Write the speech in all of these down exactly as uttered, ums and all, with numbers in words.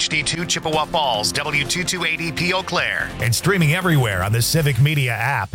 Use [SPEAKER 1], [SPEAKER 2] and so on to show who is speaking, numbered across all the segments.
[SPEAKER 1] H D two Chippewa Falls, W two two eight E P Eau Claire, and streaming everywhere on the Civic Media app.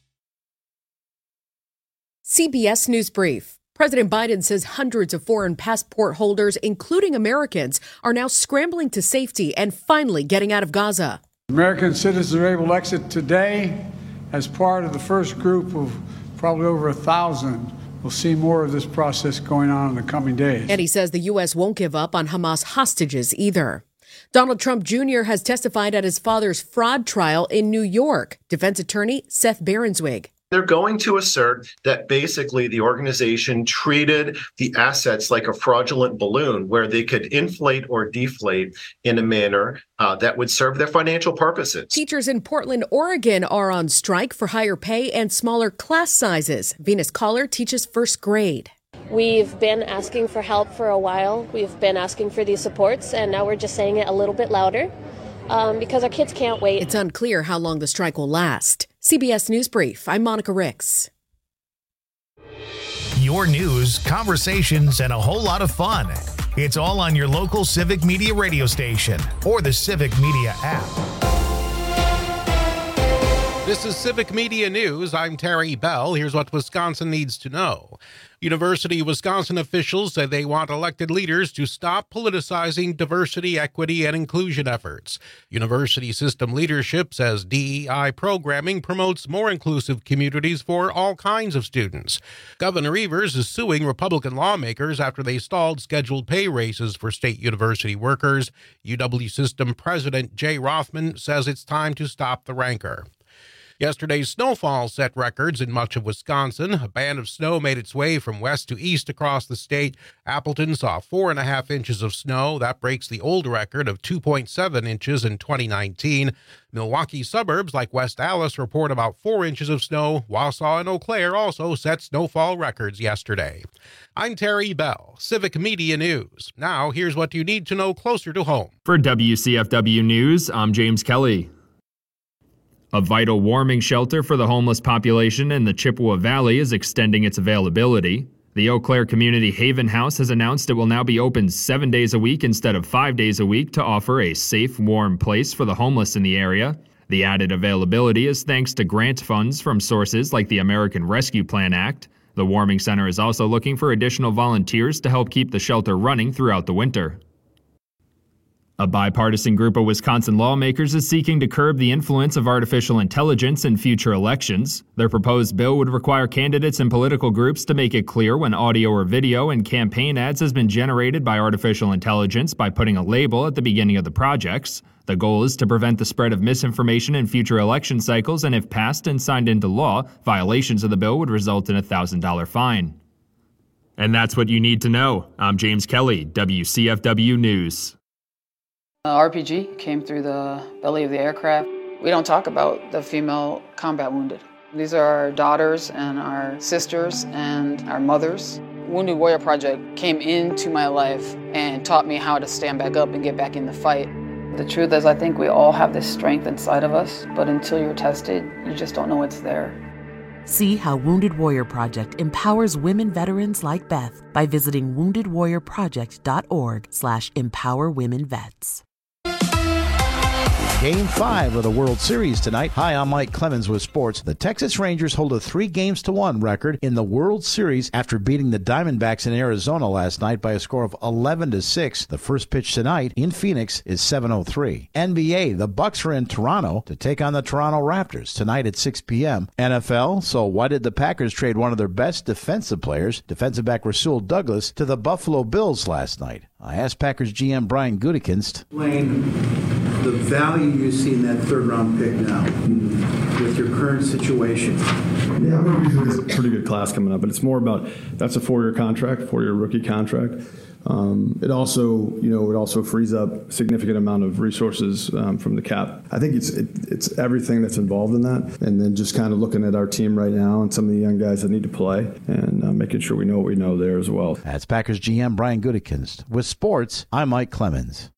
[SPEAKER 2] C B S News Brief. President Biden says hundreds of foreign passport holders, including Americans, are now scrambling to safety and finally getting out of Gaza.
[SPEAKER 3] American citizens are able to exit today as part of the first group of probably over a thousand. We'll see more of this process going on in the coming days.
[SPEAKER 2] And he says the U S won't give up on Hamas hostages either. Donald Trump Junior has testified at his father's fraud trial in New York. Defense attorney Seth Berenswig.
[SPEAKER 4] They're going to assert that basically the organization treated the assets like a fraudulent balloon where they could inflate or deflate in a manner uh, that would serve their financial purposes.
[SPEAKER 2] Teachers in Portland, Oregon are on strike for higher pay and smaller class sizes. Venus Collar teaches first grade.
[SPEAKER 5] We've been asking for help for a while. We've been asking for these supports, and now we're just saying it a little bit louder. Um, because our kids can't wait.
[SPEAKER 2] It's unclear how long the strike will last. C B S News Brief, I'm Monica Ricks.
[SPEAKER 1] Your news, conversations, and a whole lot of fun. It's all on your local Civic Media radio station or the Civic Media app.
[SPEAKER 6] This is Civic Media News. I'm Terry Bell. Here's what Wisconsin needs to know. University of Wisconsin officials say they want elected leaders to stop politicizing diversity, equity, and inclusion efforts. University system leadership says D E I programming promotes more inclusive communities for all kinds of students. Governor Evers is suing Republican lawmakers after they stalled scheduled pay raises for state university workers. U W system president Jay Rothman says it's time to stop the rancor. Yesterday's snowfall set records in much of Wisconsin. A band of snow made its way from west to east across the state. Appleton saw four and a half inches of snow. That breaks the old record of two point seven inches in twenty nineteen. Milwaukee suburbs like West Allis report about four inches of snow. Wausau and Eau Claire also set snowfall records yesterday. I'm Terry Bell, Civic Media News. Now, here's what you need to know closer to home.
[SPEAKER 7] For W C F W News, I'm James Kelly. A vital warming shelter for the homeless population in the Chippewa Valley is extending its availability. The Eau Claire Community Haven House has announced it will now be open seven days a week instead of five days a week to offer a safe, warm place for the homeless in the area. The added availability is thanks to grant funds from sources like the American Rescue Plan Act. The Warming Center is also looking for additional volunteers to help keep the shelter running throughout the winter. A bipartisan group of Wisconsin lawmakers is seeking to curb the influence of artificial intelligence in future elections. Their proposed bill would require candidates and political groups to make it clear when audio or video in campaign ads has been generated by artificial intelligence by putting a label at the beginning of the projects. The goal is to prevent the spread of misinformation in future election cycles, and if passed and signed into law, violations of the bill would result in a one thousand dollars fine. And that's what you need to know. I'm James Kelly, W C F W News.
[SPEAKER 8] Uh, R P G came through the belly of the aircraft. We don't talk about the female combat wounded. These are our daughters and our sisters and our mothers. Wounded Warrior Project came into my life and taught me how to stand back up and get back in the fight. The truth is, I think we all have this strength inside of us, but until you're tested, you just don't know it's there.
[SPEAKER 9] See how Wounded Warrior Project empowers women veterans like Beth by visiting wounded warrior project dot org slash empower women vets.
[SPEAKER 10] Game five of the World Series tonight. Hi, I'm Mike Clemens with sports. The Texas Rangers hold a three games to one record in the World Series after beating the Diamondbacks in Arizona last night by a score of eleven to six. The first pitch tonight in Phoenix is seven oh three. N B A, the Bucks are in Toronto to take on the Toronto Raptors tonight at six p.m. N F L, so why did the Packers trade one of their best defensive players, defensive back Rasul Douglas, to the Buffalo Bills last night? I asked Packers G M Brian Gutekunst.
[SPEAKER 11] Explain the value you see in that third-round pick now with your current situation.
[SPEAKER 12] Yeah, there's a pretty good class coming up, but it's more about that's a four-year contract, four-year rookie contract. Um, it also, you know, it also frees up a significant amount of resources um, from the cap. I think it's it, it's everything that's involved in that, and then just kind of looking at our team right now and some of the young guys that need to play, and uh, making sure we know what we know there as well.
[SPEAKER 10] That's Packers G M Brian Gutekunst. With sports, I'm Mike Clemens.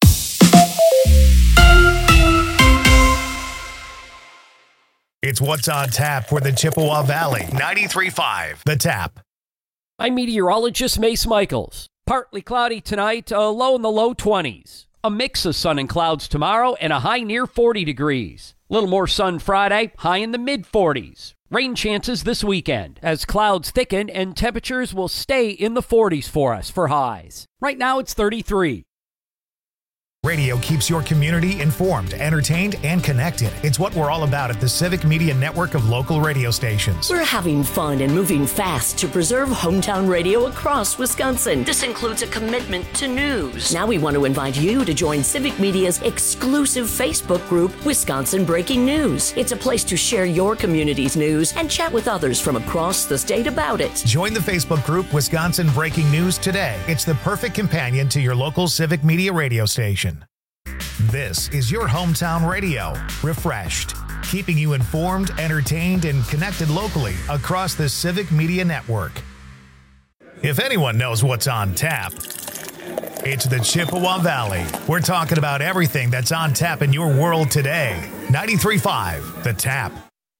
[SPEAKER 1] It's what's on tap for the Chippewa Valley. ninety-three point five, The Tap.
[SPEAKER 13] I'm meteorologist Mace Michaels. Partly cloudy tonight, a low in the low twenties. A mix of sun and clouds tomorrow and a high near forty degrees. A little more sun Friday, high in the mid forties. Rain chances this weekend as clouds thicken and temperatures will stay in the forties for us for highs. Right now it's thirty-three.
[SPEAKER 1] Radio keeps your community informed, entertained, and connected. It's what we're all about at the Civic Media Network of local radio stations.
[SPEAKER 14] We're having fun and moving fast to preserve hometown radio across Wisconsin. This includes a commitment to news. Now we want to invite you to join Civic Media's exclusive Facebook group, Wisconsin Breaking News. It's a place to share your community's news and chat with others from across the state about it.
[SPEAKER 1] Join the Facebook group, Wisconsin Breaking News today. It's the perfect companion to your local Civic Media radio station. This is your hometown radio, refreshed, keeping you informed, entertained, and connected locally across the Civic Media Network. If anyone knows what's on tap, it's the Chippewa Valley. We're talking about everything that's on tap in your world today. ninety-three point five, The Tap.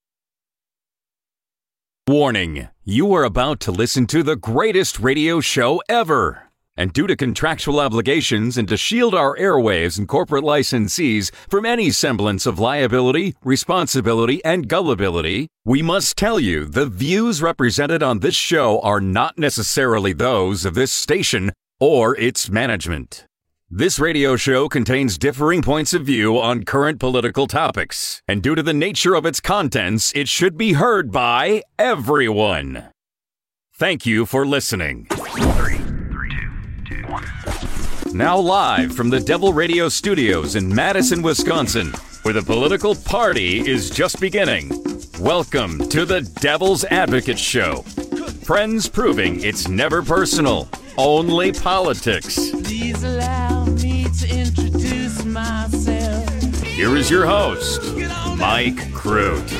[SPEAKER 15] Warning, you are about to listen to the greatest radio show ever. And due to contractual obligations and to shield our airwaves and corporate licensees from any semblance of liability, responsibility, and gullibility, we must tell you the views represented on this show are not necessarily those of this station or its management. This radio show contains differing points of view on current political topics, and due to the nature of its contents, it should be heard by everyone. Thank you for listening. Now live from the Devil Radio Studios in Madison, Wisconsin, where the political party is just beginning. Welcome to the Devil's Advocate Show. Friends proving it's never personal, only politics.
[SPEAKER 16] Please allow me to introduce myself.
[SPEAKER 15] Here is your host, Mike Crute.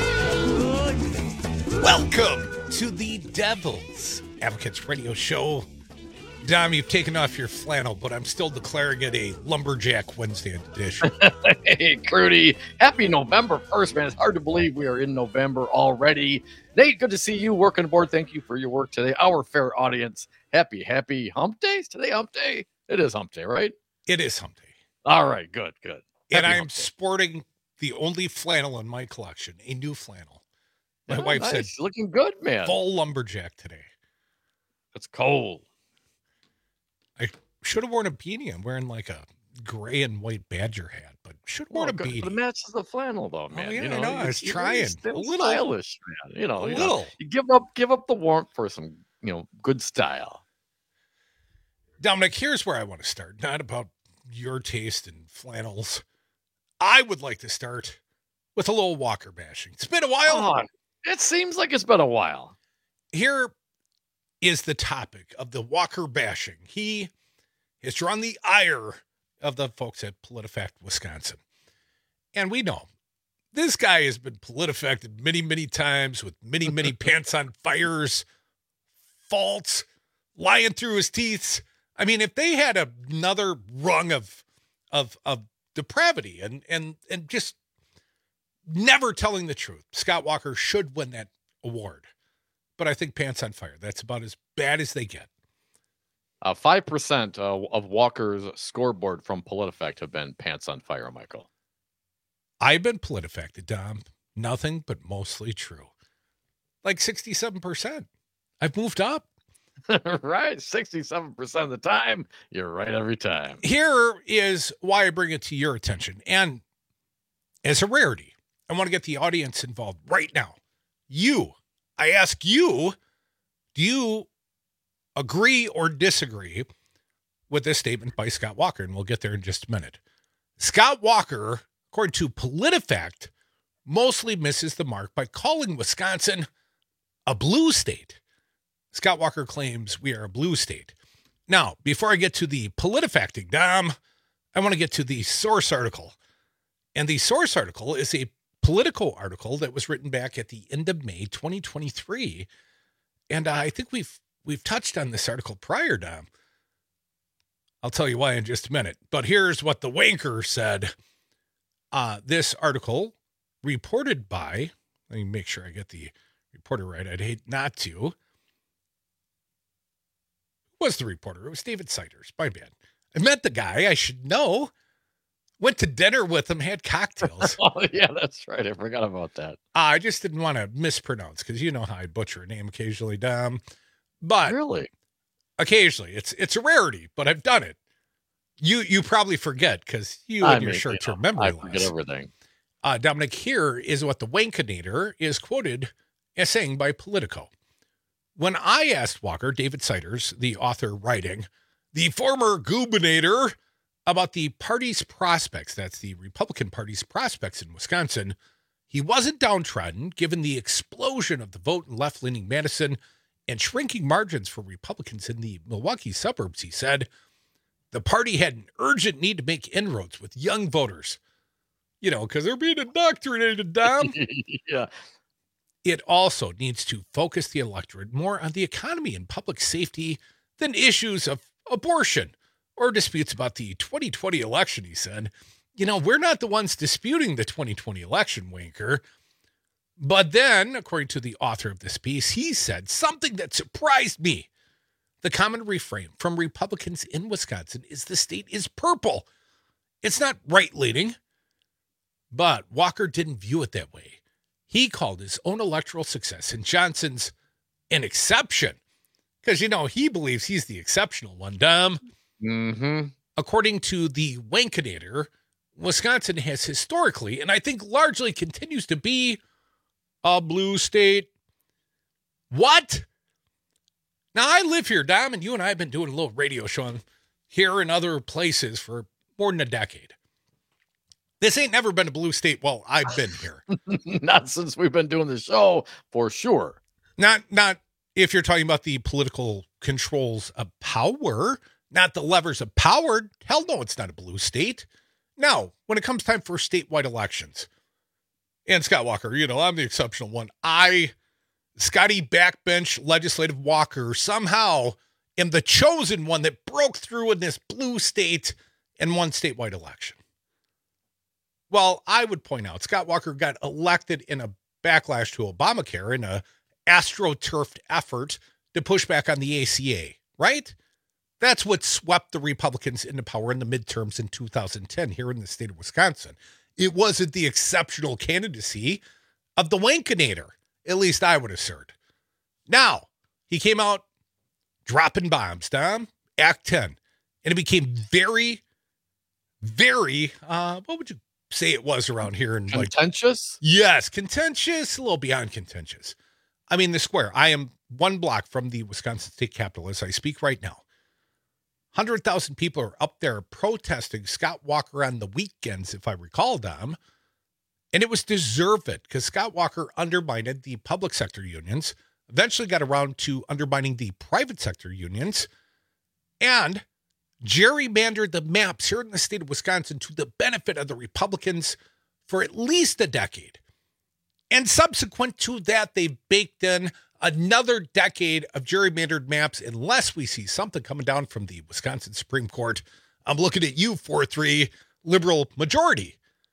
[SPEAKER 6] Welcome to the Devil's Advocates Radio Show. Dom, you've taken off your flannel, but I'm still declaring it a Lumberjack Wednesday edition.
[SPEAKER 17] Hey, Crudy. Happy November first, man. It's hard to believe we are in November already. Nate, good to see you working aboard. Thank you for your work today. Our fair audience, happy, happy hump days. Today, hump day? It is hump day, right?
[SPEAKER 6] It is hump day.
[SPEAKER 17] All right, good, good.
[SPEAKER 6] Happy and I'm sporting the only flannel in my collection, a new flannel. My
[SPEAKER 17] oh,
[SPEAKER 6] wife
[SPEAKER 17] nice.
[SPEAKER 6] said,
[SPEAKER 17] looking good, man.
[SPEAKER 6] Full lumberjack today.
[SPEAKER 17] It's cold.
[SPEAKER 6] I should have worn a beanie. I'm wearing like a gray and white Badger hat, but should have worn
[SPEAKER 17] well,
[SPEAKER 6] a beanie.
[SPEAKER 17] The match is the flannel, though, man.
[SPEAKER 6] Oh, yeah,
[SPEAKER 17] you know,
[SPEAKER 6] I know. I was trying.
[SPEAKER 17] A little stylish, man. You know,
[SPEAKER 6] a
[SPEAKER 17] you
[SPEAKER 6] little.
[SPEAKER 17] Know, you give up, give up the warmth for some, you know, good style.
[SPEAKER 6] Dominic, here's where I want to start. Not about your taste in flannels. I would like to start with a little Walker bashing. It's been a while.
[SPEAKER 17] Oh, it seems like it's been a while.
[SPEAKER 6] Here is the topic of the Walker bashing. He has drawn the ire of the folks at PolitiFact Wisconsin. And we know this guy has been PolitiFacted many, many times with many, many pants on fires, faults, lying through his teeth. I mean, if they had another rung of of of depravity and and and just never telling the truth, Scott Walker should win that award. But I think pants on fire, that's about as bad as they get.
[SPEAKER 17] Uh, five percent uh, of Walker's scoreboard from PolitiFact have been pants on fire, Michael.
[SPEAKER 6] I've been PolitiFacted, Dom. Nothing but mostly true. Like sixty-seven percent. I've moved up.
[SPEAKER 17] Right. sixty-seven percent of the time, you're right every time.
[SPEAKER 6] Here is why I bring it to your attention. And as a rarity, I want to get the audience involved right now. You, I ask you, do you agree or disagree with this statement by Scott Walker? And we'll get there in just a minute. Scott Walker, according to PolitiFact, mostly misses the mark by calling Wisconsin a blue state. Scott Walker claims we are a blue state. Now, before I get to the PolitiFacting, Dom, I want to get to the source article. And the source article is a Politico article that was written back at the end of May twenty twenty-three. And uh, I think we've we've touched on this article prior, Dom. I'll tell you why in just a minute. But here's what the wanker said. Uh, this article reported by, let me make sure I get the reporter right. I'd hate not to. Who was the reporter? It was David Siders. My bad. I met the guy. I should know. Went to dinner with him, had cocktails.
[SPEAKER 17] Oh, yeah, that's right. I forgot about that.
[SPEAKER 6] Uh, I just didn't want to mispronounce because you know how I butcher a name occasionally, Dom. But
[SPEAKER 17] really,
[SPEAKER 6] occasionally, it's it's a rarity, but I've done it. You you probably forget because you
[SPEAKER 17] I
[SPEAKER 6] and your
[SPEAKER 17] mean,
[SPEAKER 6] short-term
[SPEAKER 17] you know,
[SPEAKER 6] memory
[SPEAKER 17] I
[SPEAKER 6] loss.
[SPEAKER 17] forget everything.
[SPEAKER 6] Uh, Dominic, here is what the Wankinator is quoted as saying by Politico. When I asked Walker, David Siders, the author writing, the former gubernator, about the party's prospects, that's the Republican Party's prospects in Wisconsin, he wasn't downtrodden given the explosion of the vote in left-leaning Madison and shrinking margins for Republicans in the Milwaukee suburbs. He said, the party had an urgent need to make inroads with young voters. You know, because they're being indoctrinated, Dom.
[SPEAKER 17] Yeah.
[SPEAKER 6] It also needs to focus the electorate more on the economy and public safety than issues of abortion or disputes about the twenty twenty election, he said. You know, we're not the ones disputing the twenty twenty election, Wanker. But then, according to the author of this piece, he said something that surprised me. The common refrain from Republicans in Wisconsin is the state is purple. It's not right-leaning. But Walker didn't view it that way. He called his own electoral success in Johnson's an exception. Because, you know, he believes he's the exceptional one, Dom.
[SPEAKER 17] Mm-hmm.
[SPEAKER 6] According to the Wankinator, Wisconsin has historically, and I think largely continues to be, a blue state. What? Now, I live here, Dom, and you and I have been doing a little radio show here and other places for more than a decade. This ain't never been a blue state while I've been here.
[SPEAKER 17] Not since we've been doing the show, for sure.
[SPEAKER 6] Not, not if you're talking about the political controls of power, not the levers of power. Hell no, it's not a blue state. Now, when it comes time for statewide elections, and Scott Walker, you know, I'm the exceptional one. I, Scotty Backbench Legislative Walker, somehow am the chosen one that broke through in this blue state and won statewide election. Well, I would point out Scott Walker got elected in a backlash to Obamacare in a astroturfed effort to push back on the A C A, right? That's what swept the Republicans into power in the midterms in two thousand ten here in the state of Wisconsin. It wasn't the exceptional candidacy of the Wankinator, at least I would assert. Now, he came out dropping bombs, Dom, Act ten, and it became very, very, uh, what would you say it was around here? And
[SPEAKER 17] contentious?
[SPEAKER 6] Like, yes, contentious, a little beyond contentious. I mean, the square. I am one block from the Wisconsin State Capitol as I speak right now. one hundred thousand people are up there protesting Scott Walker on the weekends, if I recall, Dom. And it was deserved because Scott Walker undermined the public sector unions, eventually got around to undermining the private sector unions, and gerrymandered the maps here in the state of Wisconsin to the benefit of the Republicans for at least a decade. And subsequent to that, they baked in another decade of gerrymandered maps unless we see something coming down from the Wisconsin Supreme Court. I'm looking at you, four three liberal majority.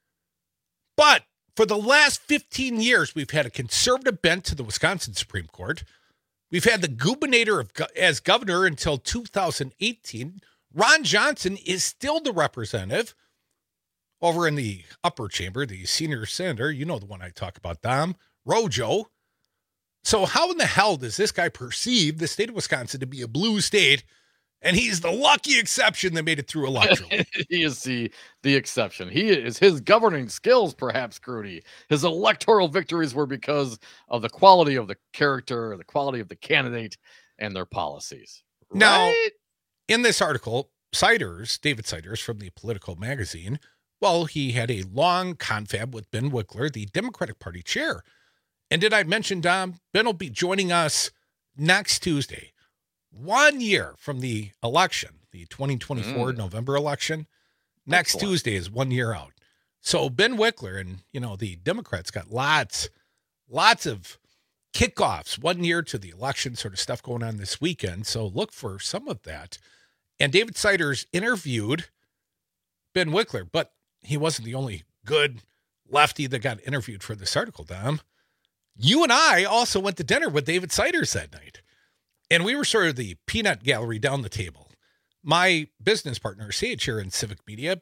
[SPEAKER 6] But for the last fifteen years, we've had a conservative bent to the Wisconsin Supreme Court. We've had the gubernator of, as governor until two thousand eighteen. Ron Johnson is still the representative over in the upper chamber, the senior senator. You know the one I talk about, Dom, Rojo. So how in the hell does this guy perceive the state of Wisconsin to be a blue state? And he's the lucky exception that made it through electorally.
[SPEAKER 17] He is the, the exception. He is his governing skills, perhaps, Grudy. His electoral victories were because of the quality of the character, the quality of the candidate, and their policies. Right?
[SPEAKER 6] Now, in this article, Siders, David Siders from the Political magazine, well, he had a long confab with Ben Wickler, the Democratic Party chair. And did I mention, Dom, Ben will be joining us next Tuesday, one year from the election, the twenty twenty-four mm. November election. Next Excellent. Tuesday is one year out. So Ben Wickler and, you know, the Democrats got lots, lots of kickoffs, one year to the election sort of stuff going on this weekend. So look for some of that. And David Siders interviewed Ben Wickler, but he wasn't the only good lefty that got interviewed for this article, Dom. You and I also went to dinner with David Siders that night. And we were sort of the peanut gallery down the table. My business partner, Sage, here in Civic Media,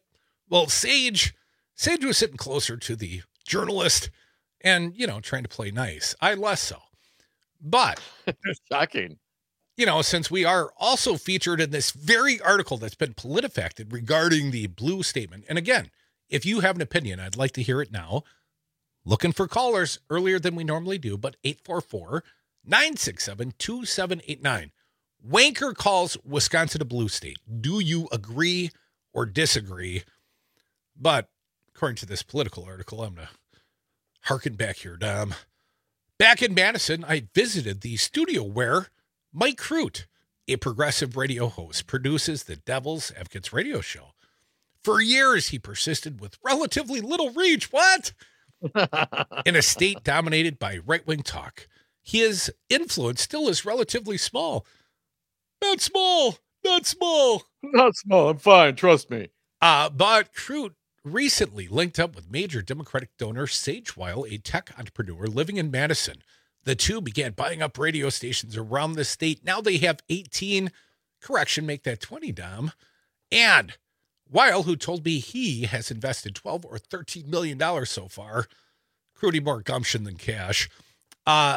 [SPEAKER 6] Well, Sage, Sage was sitting closer to the journalist and, you know, trying to play nice. I less so. But
[SPEAKER 17] shocking.
[SPEAKER 6] You know, since we are also featured in this very article that's been PolitiFacted regarding the blue statement. And again, if you have an opinion, I'd like to hear it now. Looking for callers earlier than we normally do, but eight four four, nine six seven, two seven eight nine. Wanker calls Wisconsin a blue state. Do you agree or disagree? But according to this political article, I'm going to harken back here, Dom. Back in Madison, I visited the studio where Mike Crute, a progressive radio host, produces the Devil's Advocates radio show. For years, he persisted with relatively little reach. What? In a state dominated by right-wing talk, his influence still is relatively small. Not small. Not small.
[SPEAKER 17] Not small. I'm fine. Trust me.
[SPEAKER 6] Uh, but Crute recently linked up with major Democratic donor Sage Weil, a tech entrepreneur living in Madison. The two began buying up radio stations around the state. Now they have eighteen. Correction, make that twenty, Dom. And Weil, who told me he has invested twelve or thirteen million dollars so far, Crute more gumption than cash, uh,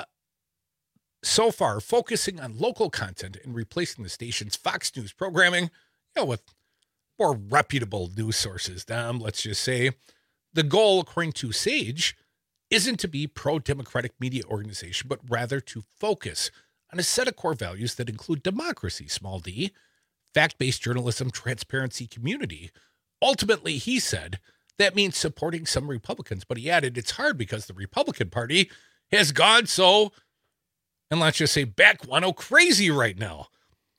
[SPEAKER 6] so far focusing on local content and replacing the station's Fox News programming, you know, with more reputable news sources, Dom, let's just say. The goal, according to Sage, isn't to be pro-democratic media organization, but rather to focus on a set of core values that include democracy, small d, fact-based journalism, transparency, community. Ultimately, he said, that means supporting some Republicans, but he added it's hard because the Republican Party has gone so, and let's just say back guano crazy right now.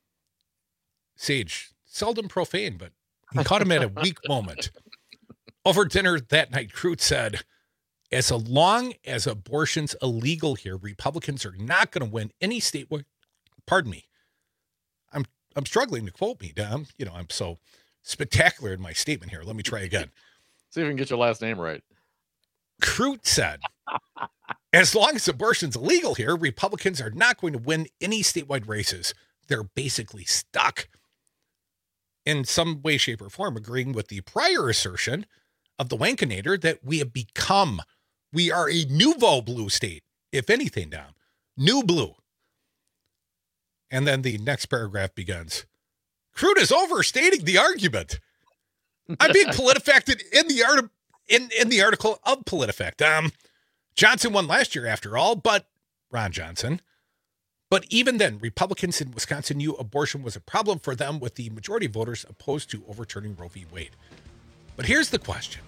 [SPEAKER 6] Sage, seldom profane, but he caught him at a weak moment. Over dinner that night, Crute said, as long as abortion's illegal here, Republicans are not going to win any statewide. Pardon me. I'm I'm struggling to quote me, Dom. You know, I'm so spectacular in my statement here. Let me try again.
[SPEAKER 17] See if we can get your last name right.
[SPEAKER 6] Crute said, as long as abortion's illegal here, Republicans are not going to win any statewide races. They're basically stuck. In some way, shape, or form, agreeing with the prior assertion of the Wankinator that we have become, we are a nouveau blue state, if anything, Dom. New blue. And then the next paragraph begins. Crute is overstating the argument. I'm being PolitiFacted in the art in, in the article of PolitiFact. Um, Johnson won last year after all, but Ron Johnson. But even then, Republicans in Wisconsin knew abortion was a problem for them, with the majority of voters opposed to overturning Roe v. Wade. But here's the question.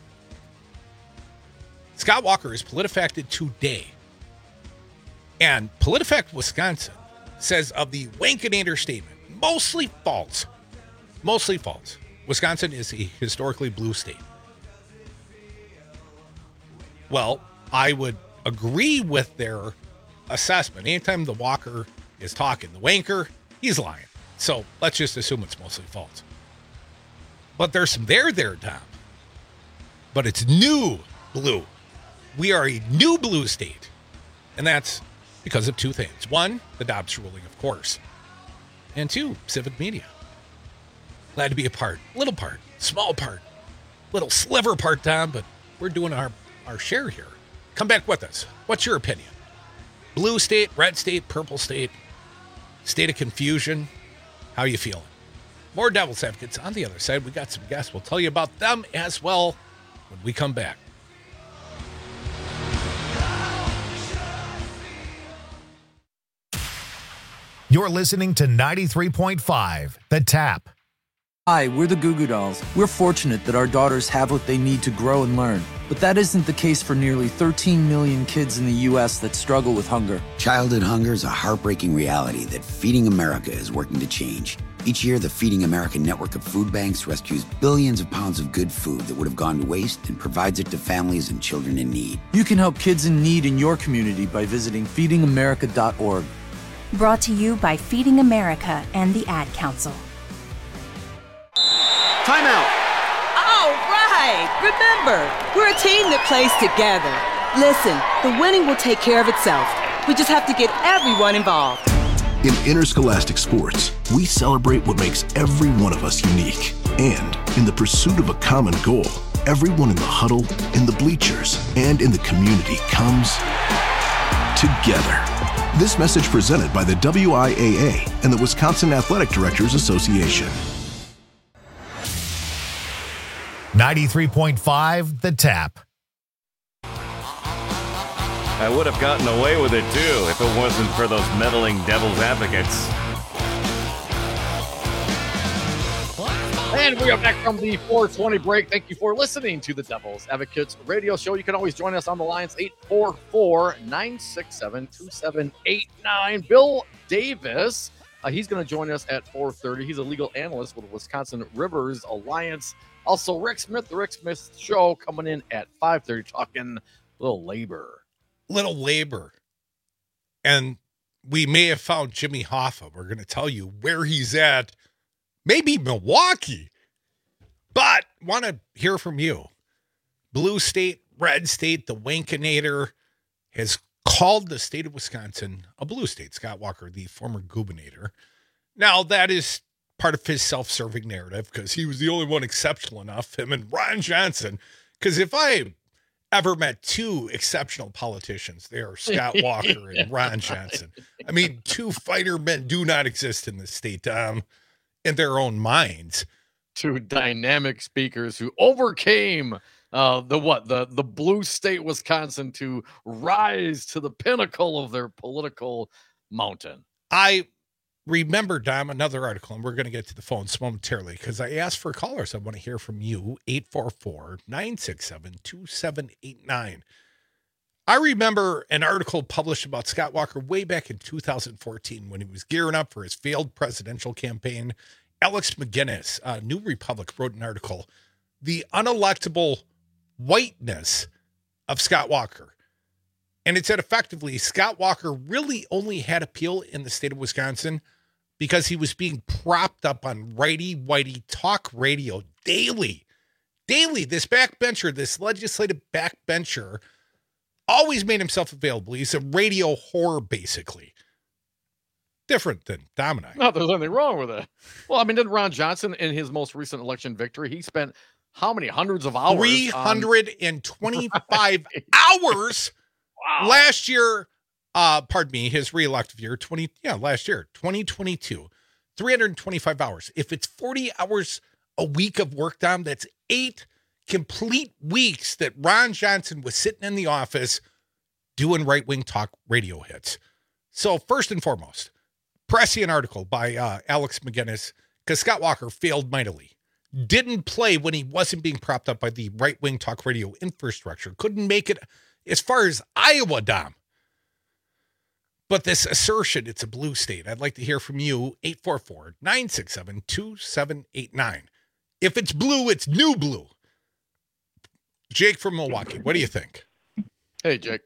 [SPEAKER 6] Scott Walker is PolitiFacted today. And PolitiFact Wisconsin says of the Wankinator statement, mostly false. Mostly false. Wisconsin is a historically blue state. Well, I would agree with their assessment. Anytime the Walker is talking, the wanker, he's lying. So let's just assume it's mostly false. But there's some there there, Tom. But it's new blue. We are a new blue state. And that's because of two things. One, the Dobbs ruling, of course. And two, civic media. Glad to be a part. Little part. Small part. Little sliver part, Tom, but we're doing our, our share here. Come back with us. What's your opinion? Blue state, red state, purple state, state of confusion. How you feeling? More Devil's Advocates on the other side. We got some guests. We'll tell you about them as well when we come back.
[SPEAKER 1] You're listening to ninety-three point five, The Tap.
[SPEAKER 18] Hi, we're the Goo Goo Dolls. We're fortunate that our daughters have what they need to grow and learn. But that isn't the case for nearly thirteen million kids in the U S that struggle with hunger.
[SPEAKER 19] Childhood hunger is a heartbreaking reality that Feeding America is working to change. Each year, the Feeding America network of food banks rescues billions of pounds of good food that would have gone to waste and provides it to families and children in need.
[SPEAKER 18] You can help kids in need in your community by visiting feeding america dot org.
[SPEAKER 20] Brought to you by Feeding America and the Ad Council.
[SPEAKER 21] Timeout. All right. Remember, we're a team that plays together. Listen, the winning will take care of itself. We just have to get everyone involved.
[SPEAKER 22] In interscholastic sports, we celebrate what makes every one of us unique and
[SPEAKER 3] In the pursuit of a common goal, everyone in the huddle, in the bleachers, and in the community comes together. This message presented by the W I A A and the Wisconsin Athletic Directors Association.
[SPEAKER 1] ninety-three point five The Tap.
[SPEAKER 22] I would have gotten away with it too if it wasn't for those meddling devil's advocates.
[SPEAKER 17] And we are back from the four twenty break. Thank you for listening to the Devil's Advocates radio show. You can always join us on the lines, eight four four, nine six seven, two seven eight nine. Bill Davis, uh, he's going to join us at four thirty. He's a legal analyst with the Wisconsin Rivers Alliance. Also, Rick Smith, the Rick Smith Show, coming in at five thirty, talking a little labor.
[SPEAKER 6] Little labor. And we may have found Jimmy Hoffa. We're going to tell you where he's at. Maybe Milwaukee. But want to hear from you. Blue State, Red State, the Wankinator has called the state of Wisconsin a blue state. Scott Walker, the former gubernator. Now, that is part of his self-serving narrative because he was the only one exceptional enough, him and Ron Johnson. Because if I ever met two exceptional politicians, they are Scott Walker and Ron Johnson. I mean, two fighter men do not exist in this state um, in their own minds.
[SPEAKER 17] Two dynamic speakers who overcame uh, the what the the blue state Wisconsin to rise to the pinnacle of their political mountain.
[SPEAKER 6] I remember, Dom, another article, and we're going to get to the phones momentarily because I asked for callers. I want to hear from you, eight four four, nine six seven, two seven eight nine. I remember an article published about Scott Walker way back in two thousand fourteen when he was gearing up for his failed presidential campaign. Alex McGinnis, uh, New Republic, wrote an article, The Unelectable Whiteness of Scott Walker. And it said effectively, Scott Walker really only had appeal in the state of Wisconsin because he was being propped up on righty-whitey talk radio daily. Daily, this backbencher, this legislative backbencher, always made himself available. He's a radio whore, basically. Different than Dom and I.
[SPEAKER 17] No, there's nothing wrong with that. Well, I mean, didn't Ron Johnson, in his most recent election victory, he spent how many hundreds of hours?
[SPEAKER 6] three hundred twenty-five hours wow. last year. Uh, pardon me, his reelective year, twenty yeah, last year, twenty twenty-two. three hundred twenty-five hours. If it's forty hours a week of work, Dom, that's eight complete weeks that Ron Johnson was sitting in the office doing right-wing talk radio hits. So first and foremost, prescient article by uh, Alex McGinnis, because Scott Walker failed mightily. Didn't play when he wasn't being propped up by the right-wing talk radio infrastructure. Couldn't make it as far as Iowa, Dom. But this assertion, it's a blue state. I'd like to hear from you, eight four four, nine six seven, two seven eight nine. If it's blue, it's new blue. Jake from Milwaukee, what do you think?
[SPEAKER 17] Hey, Jake.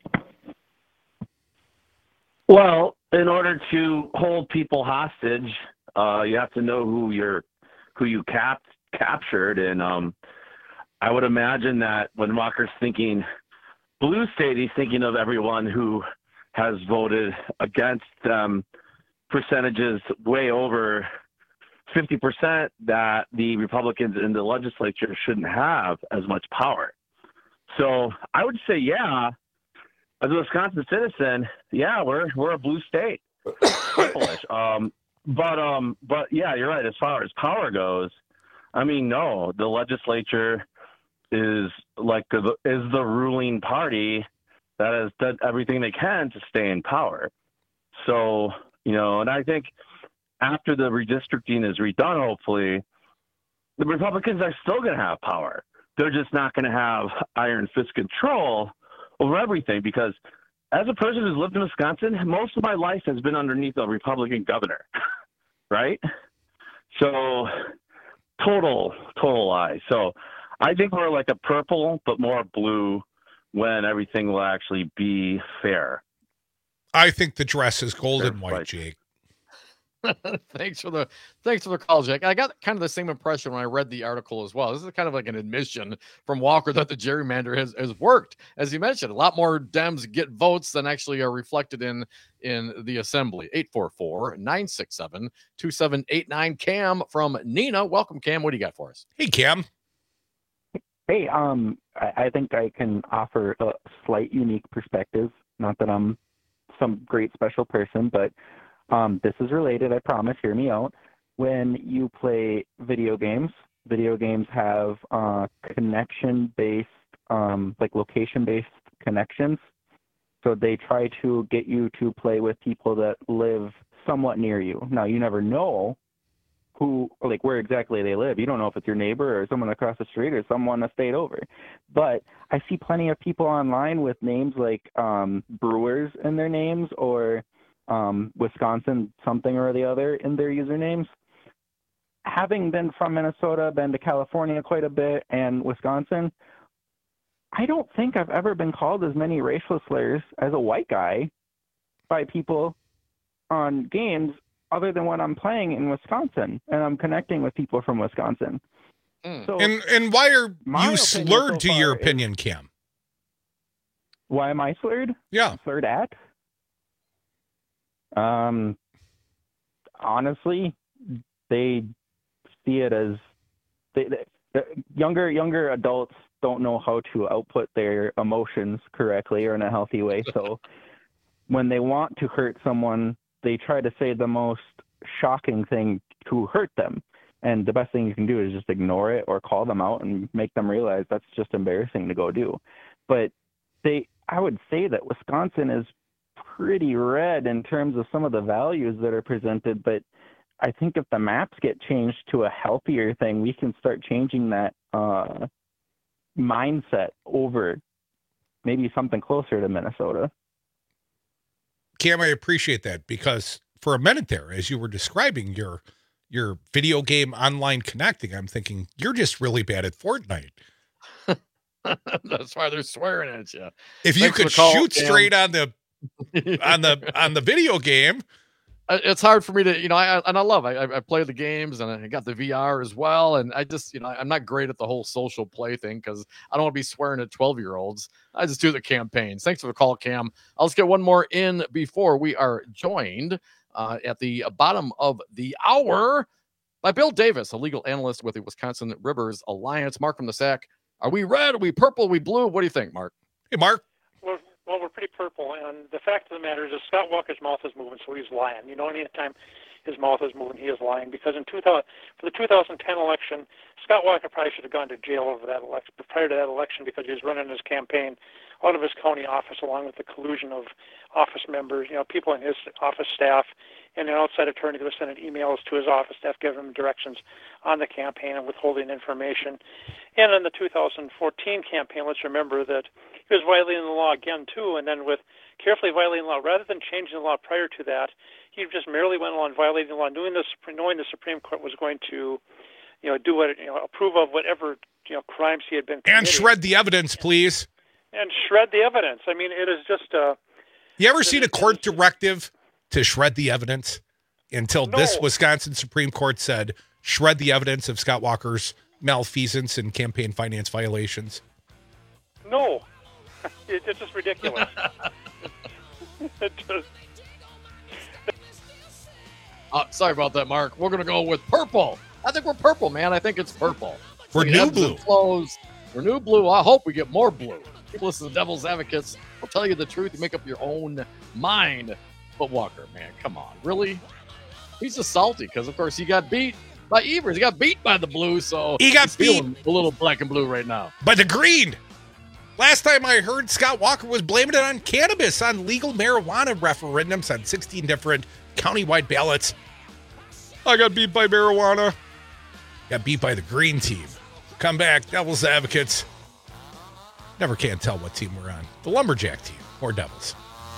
[SPEAKER 23] Well, in order to hold people hostage, uh, you have to know who you're, who you capped, captured, and um, I would imagine that when Walker's thinking blue state, he's thinking of everyone who has voted against um, percentages way over fifty percent that the Republicans in the legislature shouldn't have as much power. So I would say, yeah. As a Wisconsin citizen, yeah, we're we're a blue state. um, but um, but yeah, you're right. As far as power goes, I mean, no, the legislature is like the, is the ruling party that has done everything they can to stay in power. So you know, and I think after the redistricting is redone, hopefully, the Republicans are still going to have power. They're just not going to have iron fist control over everything, because as a person who's lived in Wisconsin, most of my life has been underneath a Republican governor, right? So total, total lie. So I think we're like a purple, but more blue when everything will actually be fair.
[SPEAKER 6] I think the dress is gold and white, Jake.
[SPEAKER 17] Thanks for the thanks for the call, Jack. I got kind of the same impression when I read the article as well. This is kind of like an admission from Walker that the gerrymander has, has worked. As you mentioned, a lot more Dems get votes than actually are reflected in in the assembly. eight four four, nine six seven, two seven eight nine. Cam from Nina. Welcome, Cam. What do you got for us?
[SPEAKER 6] Hey, Cam.
[SPEAKER 2] Hey, um, I, I think I can offer a slight unique perspective. Not that I'm some great special person, but Um, this is related, I promise. Hear me out. When you play video games, video games have uh, connection-based, um, like location-based connections. So they try to get you to play with people that live somewhat near you. Now, you never know who, like where exactly they live. You don't know if it's your neighbor or someone across the street or someone a state over. But I see plenty of people online with names like um, Brewers in their names, or um, Wisconsin something or the other in their usernames. Having been from Minnesota, been to California quite a bit, and Wisconsin, I don't think I've ever been called as many racial slurs as a white guy by people on games other than when I'm playing in Wisconsin and I'm connecting with people from Wisconsin.
[SPEAKER 6] Mm. So and and why are you slurred so to your opinion, is, Cam?
[SPEAKER 2] Why am I slurred?
[SPEAKER 6] Yeah.
[SPEAKER 2] Slurred at? Um, honestly, they see it as they, they, younger younger adults don't know how to output their emotions correctly or in a healthy way. So when they want to hurt someone, they try to say the most shocking thing to hurt them. And the best thing you can do is just ignore it or call them out and make them realize that's just embarrassing to go do. But they, I would say that Wisconsin is pretty red in terms of some of the values that are presented, but I think if the maps get changed to a healthier thing, we can start changing that uh, mindset over maybe something closer to Minnesota.
[SPEAKER 6] Cam, I appreciate that, because for a minute there, as you were describing your your video game online connecting, I'm thinking you're just really bad at Fortnite.
[SPEAKER 17] That's why they're swearing at you.
[SPEAKER 6] If you Thanks could shoot Cam. straight on the on the on the video game.
[SPEAKER 17] It's hard for me to, you know, I and I love, I I play the games and I got the V R as well. And I just, you know, I'm not great at the whole social play thing because I don't want to be swearing at twelve year olds. I just do the campaigns. Thanks for the call, Cam. I'll just get one more in before we are joined uh, at the bottom of the hour by Bill Davis, a legal analyst with the Wisconsin Rivers Alliance. Mark from the Sack. Are we red? Are we purple? Are we blue? What do you think, Mark?
[SPEAKER 6] Hey, Mark.
[SPEAKER 4] Well, well, we're pretty purple, and the fact of the matter is that Scott Walker's mouth is moving, so he's lying. You know, any time his mouth is moving, he is lying, because in two thousand, for the two thousand ten election, Scott Walker probably should have gone to jail over that election, prior to that election, because he was running his campaign out of his county office along with the collusion of office members, you know, people in his office staff, and an outside attorney who was sending emails to his office staff giving him directions on the campaign and withholding information. And in the two thousand fourteen campaign, let's remember that he was violating the law again, too, and then with carefully violating the law, rather than changing the law prior to that, he just merely went along violating the law, knowing the, knowing the Supreme Court was going to, you know, do what, you know, approve of whatever, you know, crimes he had been committing.
[SPEAKER 6] And shred the evidence, please.
[SPEAKER 4] And shred the evidence. I mean, it is just a...
[SPEAKER 6] You ever seen a court directive to shred the evidence until
[SPEAKER 4] no.
[SPEAKER 6] this Wisconsin Supreme Court said, shred the evidence of Scott Walker's malfeasance and campaign finance violations?
[SPEAKER 4] No. It, it's just ridiculous. it just...
[SPEAKER 17] Uh, sorry about that, Mark. We're going to go with purple. I think we're purple, man. I think it's purple.
[SPEAKER 6] We're new blue.
[SPEAKER 17] Flows. We're new blue. I hope we get more blue. People listen to Devil's Advocates. We'll tell you the truth. You make up your own mind. But Walker, man, come on. Really? He's just salty because, of course, he got beat by Evers. He got beat by the blue, so
[SPEAKER 6] he got beat
[SPEAKER 17] a little black and blue right now.
[SPEAKER 6] By the green. Last time I heard, Scott Walker was blaming it on cannabis, on legal marijuana referendums on sixteen different countywide ballots. I got beat by marijuana. Got beat by the green team. Come back, Devil's Advocates. Never can tell what team we're on. The Lumberjack team or Devils.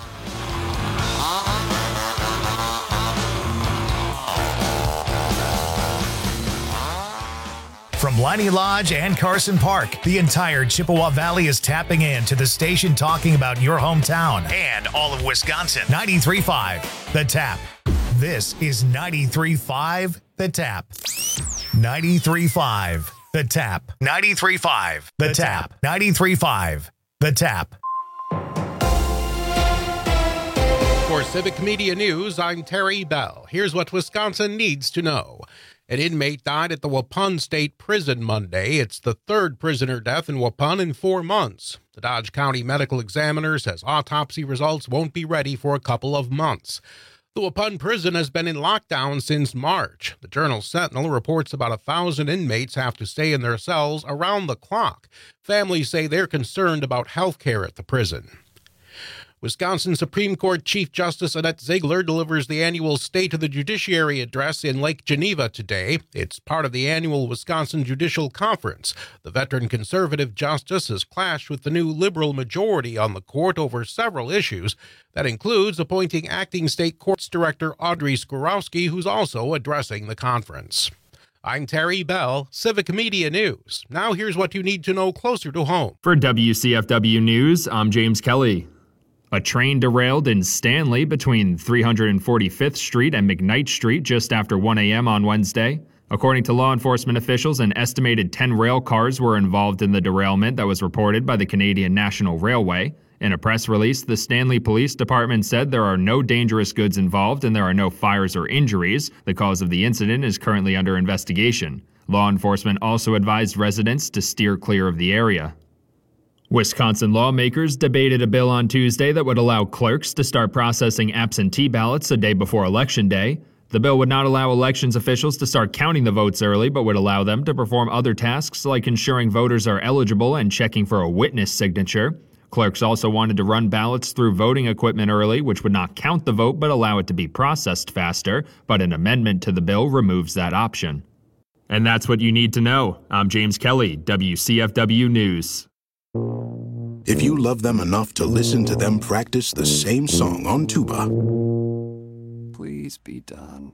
[SPEAKER 1] From Leinie Lodge and Carson Park, the entire Chippewa Valley is tapping in to the station talking about your hometown and all of Wisconsin. ninety-three point five, The Tap. This is ninety-three point five The Tap. ninety-three point five The Tap. ninety-three point five The Tap. ninety-three point five The Tap.
[SPEAKER 6] For Civic Media News, I'm Terry Bell. Here's what Wisconsin needs to know. An inmate died at the Waupun State Prison Monday. It's the third prisoner death in Waupun in four months. The Dodge County Medical Examiner says autopsy results won't be ready for a couple of months. The Waupun prison has been in lockdown since March. The Journal Sentinel reports about a thousand inmates have to stay in their cells around the clock. Families say they're concerned about health care at the prison. Wisconsin Supreme Court Chief Justice Annette Ziegler delivers the annual State of the Judiciary address in Lake Geneva today. It's part of the annual Wisconsin Judicial Conference. The veteran conservative justice has clashed with the new liberal majority on the court over several issues. That includes appointing acting state courts director Audrey Skorowski, who's also addressing the conference. I'm Terry Bell, Civic Media News. Now here's what you need to know closer to home.
[SPEAKER 5] For W C F W News, I'm James Kelly. A train derailed in Stanley between three hundred forty-fifth Street and McKnight Street just after one a.m. on Wednesday. According to law enforcement officials, an estimated ten rail cars were involved in the derailment that was reported by the Canadian National Railway. In a press release, the Stanley Police Department said there are no dangerous goods involved and there are no fires or injuries. The cause of the incident is currently under investigation. Law enforcement also advised residents to steer clear of the area. Wisconsin lawmakers debated a bill on Tuesday that would allow clerks to start processing absentee ballots a day before Election Day. The bill would not allow elections officials to start counting the votes early, but would allow them to perform other tasks like ensuring voters are eligible and checking for a witness signature. Clerks also wanted to run ballots through voting equipment early, which would not count the vote but allow it to be processed faster, but an amendment to the bill removes that option. And that's what you need to know. I'm James Kelly, W C F W News.
[SPEAKER 3] If you love them enough to listen to them practice the same song on tuba,
[SPEAKER 7] please be done.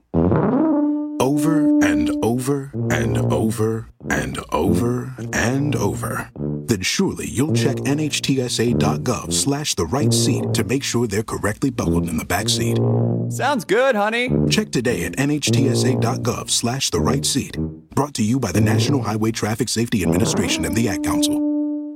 [SPEAKER 3] Over and over and over and over and over, then surely you'll check N H T S A dot gov slash the right seat to make sure they're correctly buckled in the back seat.
[SPEAKER 7] Sounds good, honey.
[SPEAKER 3] Check today at N H T S A dot gov slash the right seat. Brought to you by the National Highway Traffic Safety Administration and the Ad Council.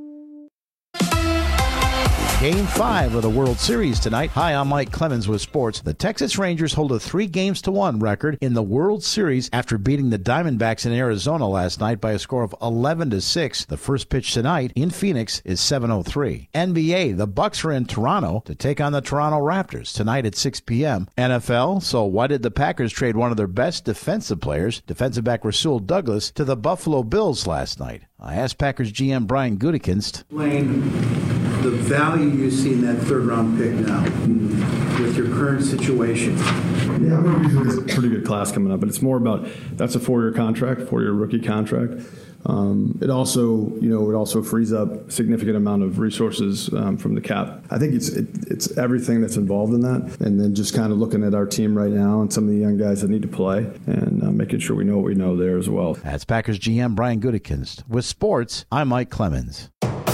[SPEAKER 10] Game five of the World Series tonight. Hi, I'm Mike Clemens with sports. The Texas Rangers hold a three games to one record in the World Series after beating the Diamondbacks in Arizona last night by a score of eleven to six. The first pitch tonight in Phoenix is seven oh three. N B A, the Bucks are in Toronto to take on the Toronto Raptors tonight at six p.m. N F L, so why did the Packers trade one of their best defensive players, defensive back Rasul Douglas, to the Buffalo Bills last night? I asked Packers G M Brian Gutekunst.
[SPEAKER 11] Explain the value you see in that third-round pick now with your current situation.
[SPEAKER 12] Yeah, there's a pretty good class coming up, but it's more about that's a four-year contract, four-year rookie contract. Um, it also, you know, it also frees up a significant amount of resources um, from the cap. I think it's it, it's everything that's involved in that, and then just kind of looking at our team right now and some of the young guys that need to play, and uh, making sure we know what we know there as well.
[SPEAKER 10] That's Packers G M Brian Gutekunst. With sports, I'm Mike Clemens.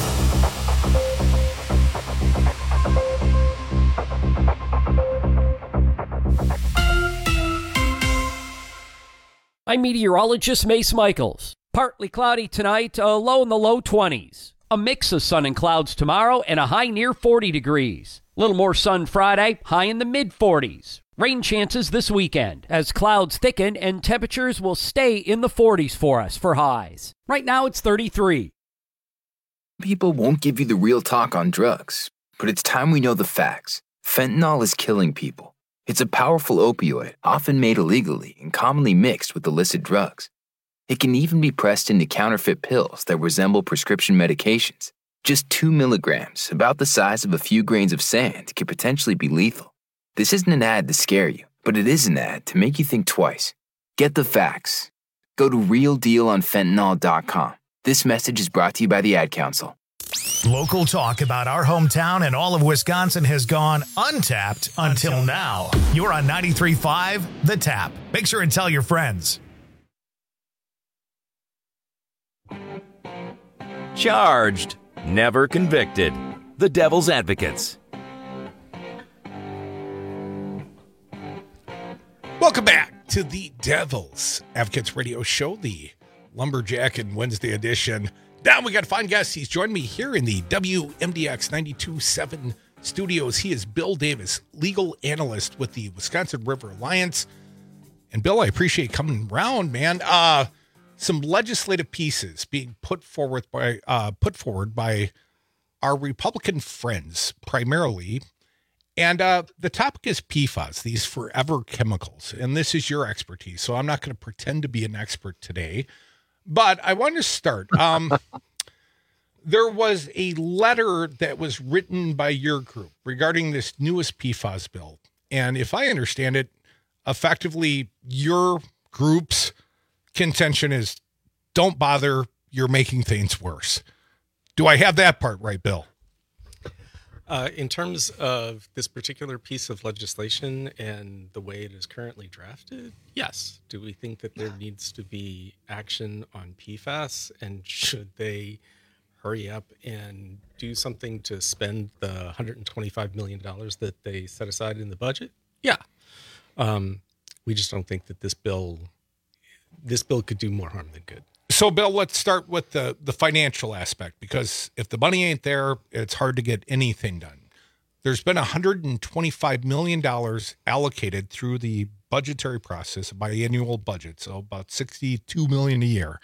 [SPEAKER 13] I'm meteorologist Mace Michaels. Partly cloudy tonight, a low in the low twenties. A mix of sun and clouds tomorrow and a high near forty degrees. A little more sun Friday, high in the mid forties. Rain chances this weekend as clouds thicken and temperatures will stay in the forties for us for highs. Right now it's thirty-three.
[SPEAKER 8] People won't give you the real talk on drugs, but it's time we know the facts. Fentanyl is killing people. It's a powerful opioid, often made illegally and commonly mixed with illicit drugs. It can even be pressed into counterfeit pills that resemble prescription medications. Just two milligrams, about the size of a few grains of sand, could potentially be lethal. This isn't an ad to scare you, but it is an ad to make you think twice. Get the facts. Go to real deal on fentanyl dot com. This message is brought to you by the Ad Council.
[SPEAKER 1] Local talk about our hometown and all of Wisconsin has gone untapped until now. You're on ninety-three point five The Tap. Make sure and tell your friends.
[SPEAKER 22] Charged, never convicted. The Devil's Advocates.
[SPEAKER 6] Welcome back to the Devil's Advocates Radio Show, the Lumberjack and Wednesday edition. Now we got a fine guest. He's joined me here in the W M D X ninety-two point seven studios. He is Bill Davis, legal analyst with the Wisconsin River Alliance. And Bill, I appreciate you coming around, man. Uh, some legislative pieces being put forward by uh, put forward by our Republican friends primarily. And uh, the topic is P FAS, these forever chemicals. And this is your expertise, so I'm not going to pretend to be an expert today. But I want to start. Um, there was a letter that was written by your group regarding this newest P FAS bill. And if I understand it, effectively, your group's contention is don't bother, you're making things worse. Do I have that part right, Bill?
[SPEAKER 9] Uh, in terms of this particular piece of legislation and the way it is currently drafted, yes. Do we think that there needs to be action on P FAS, and should they hurry up and do something to spend the one hundred twenty-five million dollars that they set aside in the budget? Yeah. Um, we just don't think that this bill, this bill could do more harm than good.
[SPEAKER 6] So, Bill, let's start with the, the financial aspect, because if the money ain't there, it's hard to get anything done. There's been one hundred twenty-five million dollars allocated through the budgetary process, a biannual budget, so about sixty-two million dollars a year.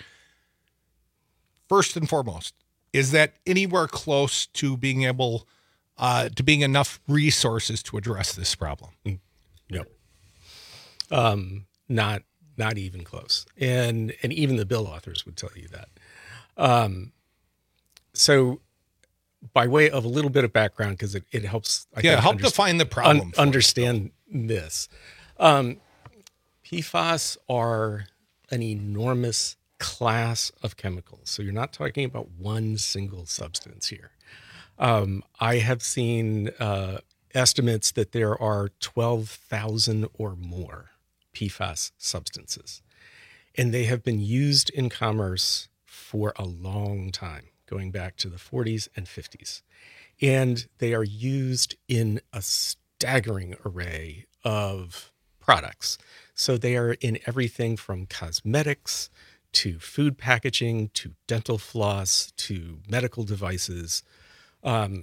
[SPEAKER 6] First and foremost, is that anywhere close to being able uh, to being enough resources to address this problem?
[SPEAKER 9] No. Um, not. Not even close. And and even the bill authors would tell you that. Um, so by way of a little bit of background, because it, it helps. I
[SPEAKER 6] yeah,
[SPEAKER 9] think,
[SPEAKER 6] help define the problem.
[SPEAKER 9] Un, understand this. Um, P FAS are an enormous class of chemicals. So you're not talking about one single substance here. Um, I have seen uh, estimates that there are twelve thousand or more P FAS substances, and they have been used in commerce for a long time, going back to the forties and fifties, and they are used in a staggering array of products. So they are in everything from cosmetics to food packaging to dental floss to medical devices. Um,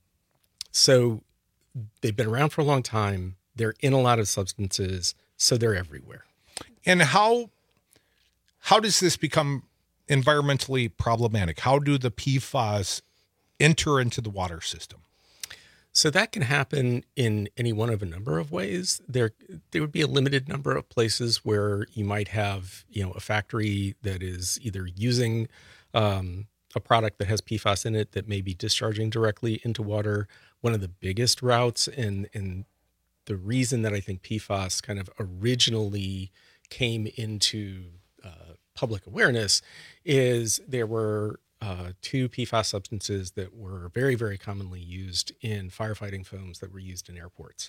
[SPEAKER 9] so they've been around for a long time. They're in a lot of substances. So they're everywhere.
[SPEAKER 6] And how how does this become environmentally problematic? How do the P FAS enter into the water system?
[SPEAKER 9] So that can happen in any one of a number of ways. There there would be a limited number of places where you might have, you know, a factory that is either using um, a product that has P FAS in it that may be discharging directly into water. One of the biggest routes in in the reason that I think P FAS kind of originally came into uh, public awareness is there were uh, two P FAS substances that were very, very commonly used in firefighting foams that were used in airports.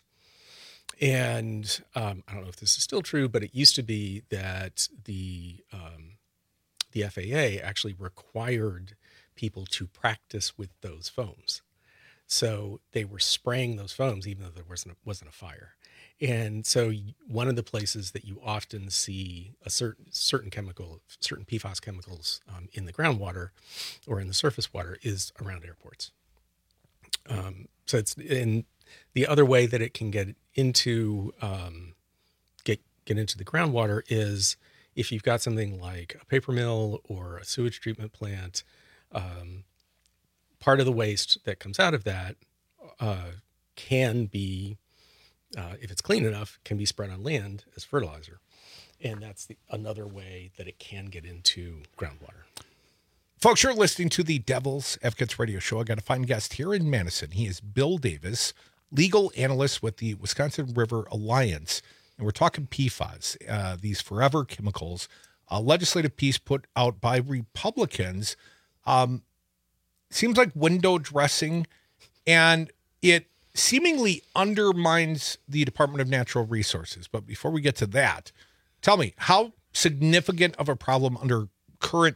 [SPEAKER 9] And um, I don't know if this is still true, but it used to be that the um, the F A A actually required people to practice with those foams. So they were spraying those foams even though there wasn't a, wasn't a fire. And so one of the places that you often see a certain certain chemical, certain P FAS chemicals um, in the groundwater or in the surface water is around airports. Um, so it's in the other way that it can get into um, get get into the groundwater is if you've got something like a paper mill or a sewage treatment plant. Um, part of the waste that comes out of that uh, can be, uh, if it's clean enough, can be spread on land as fertilizer. And that's the, another way that it can get into groundwater.
[SPEAKER 6] Folks, you're listening to the Devil's Advocates Radio Show. I got a fine guest here in Madison. He is Bill Davis, legal analyst with the Wisconsin River Alliance. And we're talking P FAS, uh, these forever chemicals, a legislative piece put out by Republicans. Um, seems like window dressing, and it seemingly undermines the Department of Natural Resources. But before we get to that, tell me, how significant of a problem under current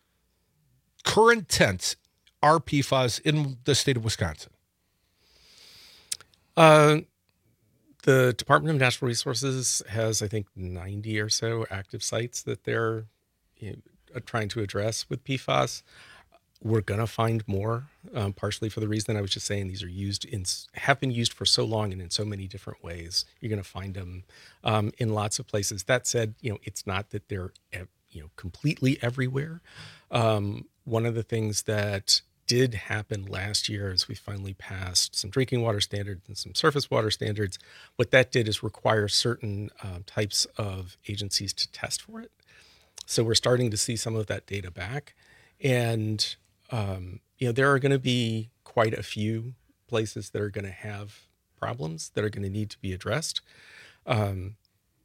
[SPEAKER 6] current tense are P FAS in the state of Wisconsin?
[SPEAKER 9] Uh, The Department of Natural Resources has, I think, ninety or so active sites that they're you know, trying to address with P FAS. We're going to find more, um, partially for the reason I was just saying these are used in, have been used for so long and in so many different ways. You're going to find them um, in lots of places. That said, you know, it's not that they're, you know, completely everywhere. Um, one of the things that did happen last year as we finally passed some drinking water standards and some surface water standards, what that did is require certain uh, types of agencies to test for it. So we're starting to see some of that data back. And Um, you know, there are going to be quite a few places that are going to have problems that are going to need to be addressed. Um,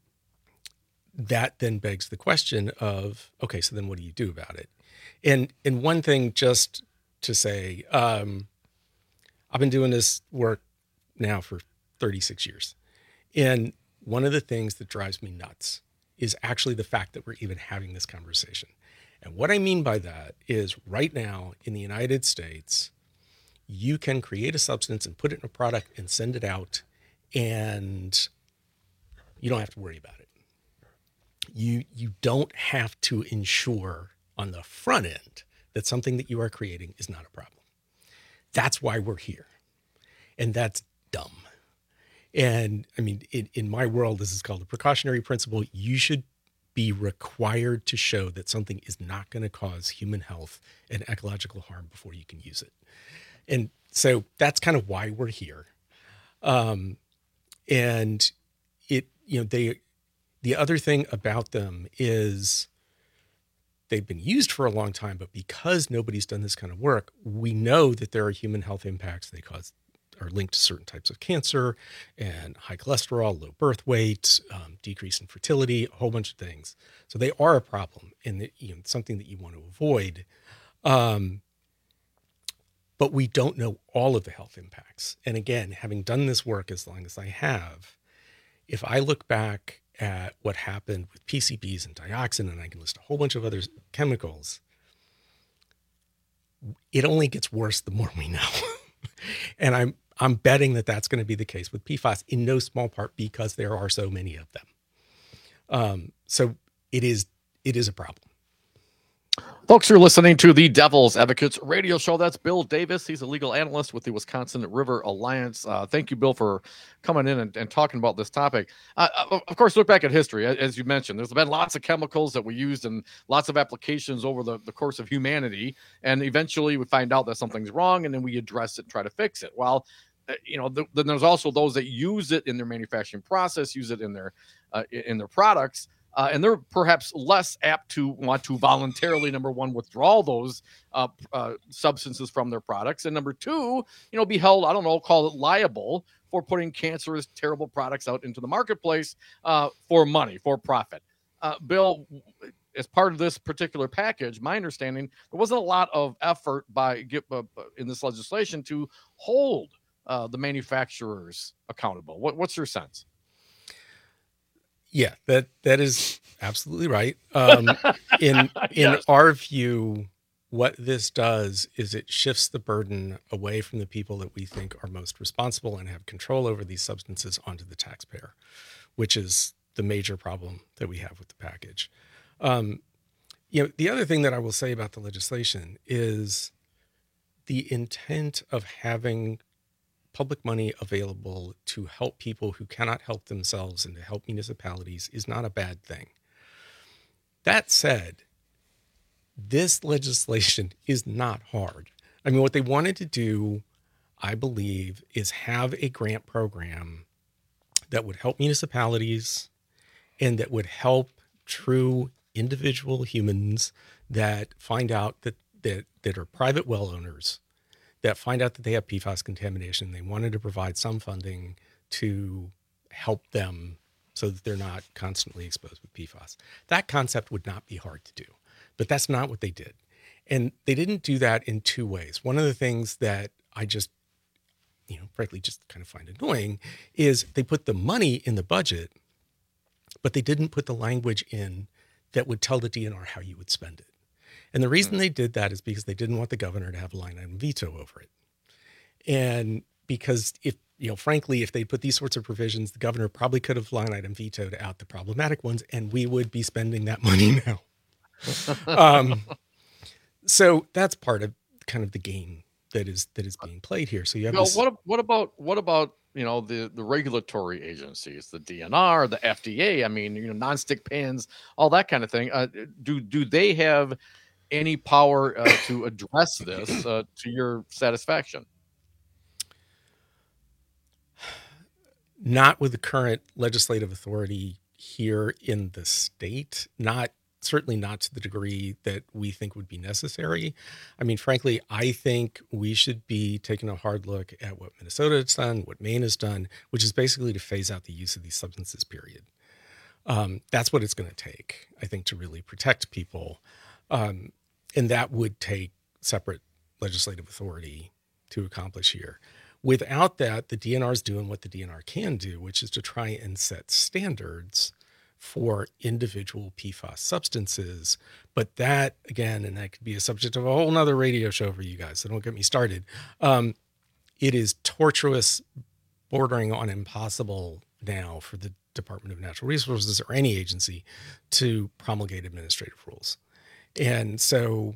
[SPEAKER 9] that then begs the question of, okay, so then what do you do about it? And and one thing just to say, um, I've been doing this work now for thirty-six years. And one of the things that drives me nuts is actually the fact that we're even having this conversation. And what I mean by that is right now in the United States, you can create a substance and put it in a product and send it out, and you don't have to worry about it. You, you don't have to ensure on the front end that something that you are creating is not a problem. That's why we're here. And that's dumb. And I mean, in, in my world, this is called the precautionary principle. You should be required to show that something is not going to cause human health and ecological harm before you can use it. And so that's kind of why we're here. Um, and it, you know, they, the other thing about them is they've been used for a long time, but because nobody's done this kind of work, we know that there are human health impacts. They cause are linked to certain types of cancer and high cholesterol, low birth weight, um, decrease in fertility, a whole bunch of things. So they are a problem and the, you know, something that you want to avoid. Um, but we don't know all of the health impacts. And again, having done this work as long as I have, if I look back at what happened with P C Bs and dioxin, and I can list a whole bunch of other chemicals, it only gets worse the more we know. And I'm I'm betting that that's going to be the case with P FAS in no small part because there are so many of them. Um, so it is it is a problem.
[SPEAKER 17] Folks, you're listening to the Devil's Advocates radio show. That's Bill Davis. He's a legal analyst with the Wisconsin River Alliance. Uh, thank you, Bill, for coming in and, and talking about this topic. Uh, of course, look back at history. As you mentioned, there's been lots of chemicals that we used in lots of applications over the, the course of humanity. And eventually we find out that something's wrong, and then we address it and try to fix it. Well, you know, th- then there's also those that use it in their manufacturing process, use it in their uh, in their products. Uh, and they're perhaps less apt to want to voluntarily, number one, withdraw those uh, uh, substances from their products. And number two, you know, be held, I don't know, call it liable for putting cancerous, terrible products out into the marketplace uh, for money, for profit. Uh, Bill, as part of this particular package, my understanding, there wasn't a lot of effort by uh, in this legislation to hold uh, the manufacturers accountable. What, what's your sense?
[SPEAKER 9] Yeah, that that is absolutely right. Um, in in yes. our view, what this does is it shifts the burden away from the people that we think are most responsible and have control over these substances onto the taxpayer, which is the major problem that we have with the package. Um, you know, the other thing that I will say about the legislation is the intent of having public money available to help people who cannot help themselves and to help municipalities is not a bad thing. That said, this legislation is not hard. I mean, what they wanted to do, I believe, is have a grant program that would help municipalities and that would help true individual humans that find out that that, that are private well owners, that find out that they have P FAS contamination. They wanted to provide some funding to help them so that they're not constantly exposed with P FAS. That concept would not be hard to do, but that's not what they did. And they didn't do that in two ways. One of the things that I just, you know, frankly, just kind of find annoying is they put the money in the budget, but they didn't put the language in that would tell the D N R how you would spend it. And the reason they did that is because they didn't want the governor to have a line item veto over it. And because if you know, frankly, if they put these sorts of provisions, the governor probably could have line item vetoed out the problematic ones, and we would be spending that money now. um, so that's part of kind of the game that is that is being played here. So you have
[SPEAKER 17] Well,
[SPEAKER 9] this,
[SPEAKER 17] what what about what about you know the the regulatory agencies, the D N R, the F D A? I mean, you know, nonstick pans, all that kind of thing. Uh, do do they have any power uh, to address this uh, to your satisfaction?
[SPEAKER 9] Not with the current legislative authority here in the state, not certainly not to the degree that we think would be necessary. I mean, frankly, I think we should be taking a hard look at what Minnesota has done, what Maine has done, which is basically to phase out the use of these substances, period. Um, that's what it's going to take, I think, to really protect people. Um, and that would take separate legislative authority to accomplish here. Without that, the D N R is doing what the D N R can do, which is to try and set standards for individual P FAS substances. But that, again, and that could be a subject of a whole nother radio show for you guys, so don't get me started. Um, it is tortuous, bordering on impossible now for the Department of Natural Resources or any agency to promulgate administrative rules. And so,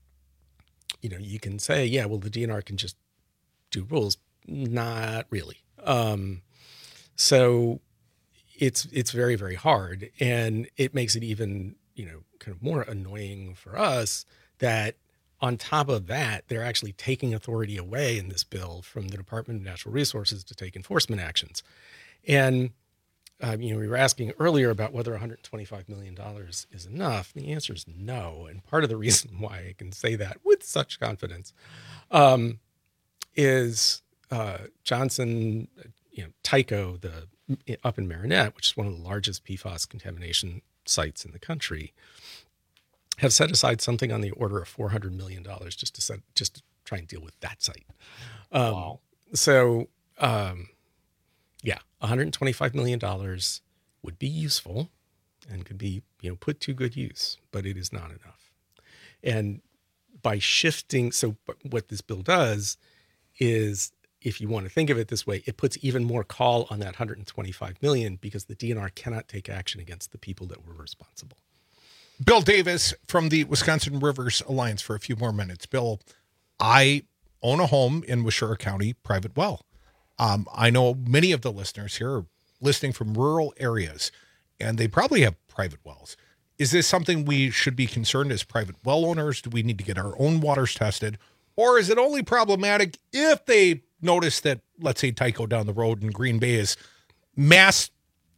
[SPEAKER 9] you know, you can say, yeah, well, the D N R can just do rules. Not really. Um, so it's it's very, very hard. And it makes it even, you know, kind of more annoying for us that on top of that, they're actually taking authority away in this bill from the Department of Natural Resources to take enforcement actions. And, um, you know, we were asking earlier about whether one hundred twenty-five million dollars is enough. The answer is no. And part of the reason why I can say that with such confidence um, is uh, Johnson, you know, Tyco, the up in Marinette, which is one of the largest P FAS contamination sites in the country, have set aside something on the order of four hundred million dollars just to set, just to try and deal with that site. Um, wow. So, um, yeah, one hundred twenty-five million dollars would be useful and could be, you know, put to good use, but it is not enough. And by shifting, so what this bill does is, if you want to think of it this way, it puts even more call on that one hundred twenty-five million dollars because the D N R cannot take action against the people that were responsible.
[SPEAKER 6] Bill Davis from the Wisconsin Rivers Alliance for a few more minutes. Bill, I own a home in Washura County, private well. Um, I know many of the listeners here are listening from rural areas, and they probably have private wells. Is this something we should be concerned as private well owners? Do we need to get our own waters tested? Or is it only problematic if they notice that, let's say, Tyco down the road in Green Bay is mass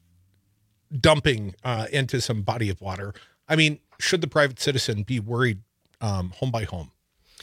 [SPEAKER 6] dumping uh, into some body of water? I mean, should the private citizen be worried um, home by home?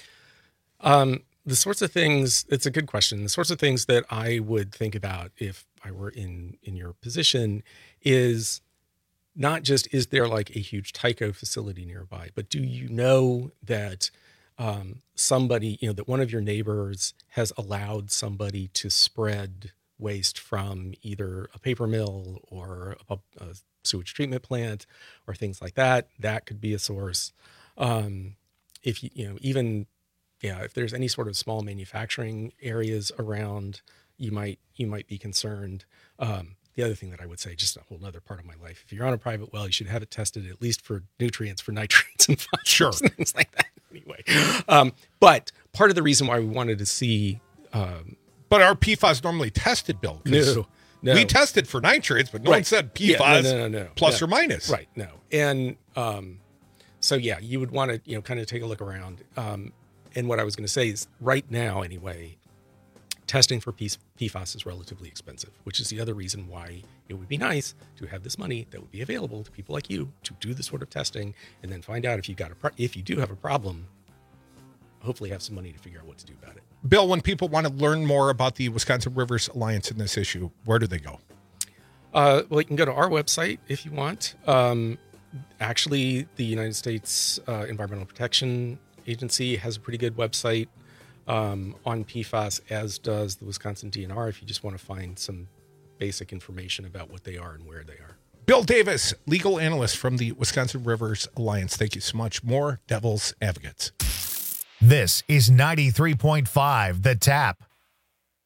[SPEAKER 9] Um, the sorts of things, it's a good question. The sorts of things that I would think about if I were in, in your position is not just, is there like a huge Tyco facility nearby, but do you know that um, somebody, you know, that one of your neighbors has allowed somebody to spread waste from either a paper mill or a, a sewage treatment plant or things like that? That could be a source. Um, if you, you know, even, yeah, if there's any sort of small manufacturing areas around, you might, you might be concerned. Um, the other thing that I would say, just a whole other part of my life, if you're on a private well, you should have it tested at least for nutrients, for nitrates and phosphorus, sure, and things like that. Anyway, um, but part of the reason why we wanted to see, um,
[SPEAKER 6] but are P FAS normally tested, Bill?
[SPEAKER 9] No, no.
[SPEAKER 6] We tested for nitrates, but no
[SPEAKER 9] right.
[SPEAKER 6] one said P FAS
[SPEAKER 9] yeah, no, no, no, no.
[SPEAKER 6] plus
[SPEAKER 9] no.
[SPEAKER 6] or minus.
[SPEAKER 9] Right. No. And um, so, yeah, you would want to, you know, kind of take a look around. Um, and what I was going to say is right now, anyway, testing for P FAS is relatively expensive, which is the other reason why it would be nice to have this money that would be available to people like you to do this sort of testing and then find out if you got a pro- if you do have a problem, hopefully have some money to figure out what to do about it.
[SPEAKER 6] Bill, when people want to learn more about the Wisconsin Rivers Alliance in this issue, where do they go?
[SPEAKER 9] Uh, well, you can go to our website if you want. Um, actually, the United States uh, Environmental Protection Agency has a pretty good website um, on P FAS, as does the Wisconsin D N R, if you just want to find some basic information about what they are and where they are.
[SPEAKER 6] Bill Davis, legal analyst from the Wisconsin Rivers Alliance. Thank you so much. More Devil's Advocates.
[SPEAKER 1] This is ninety-three point five The Tap.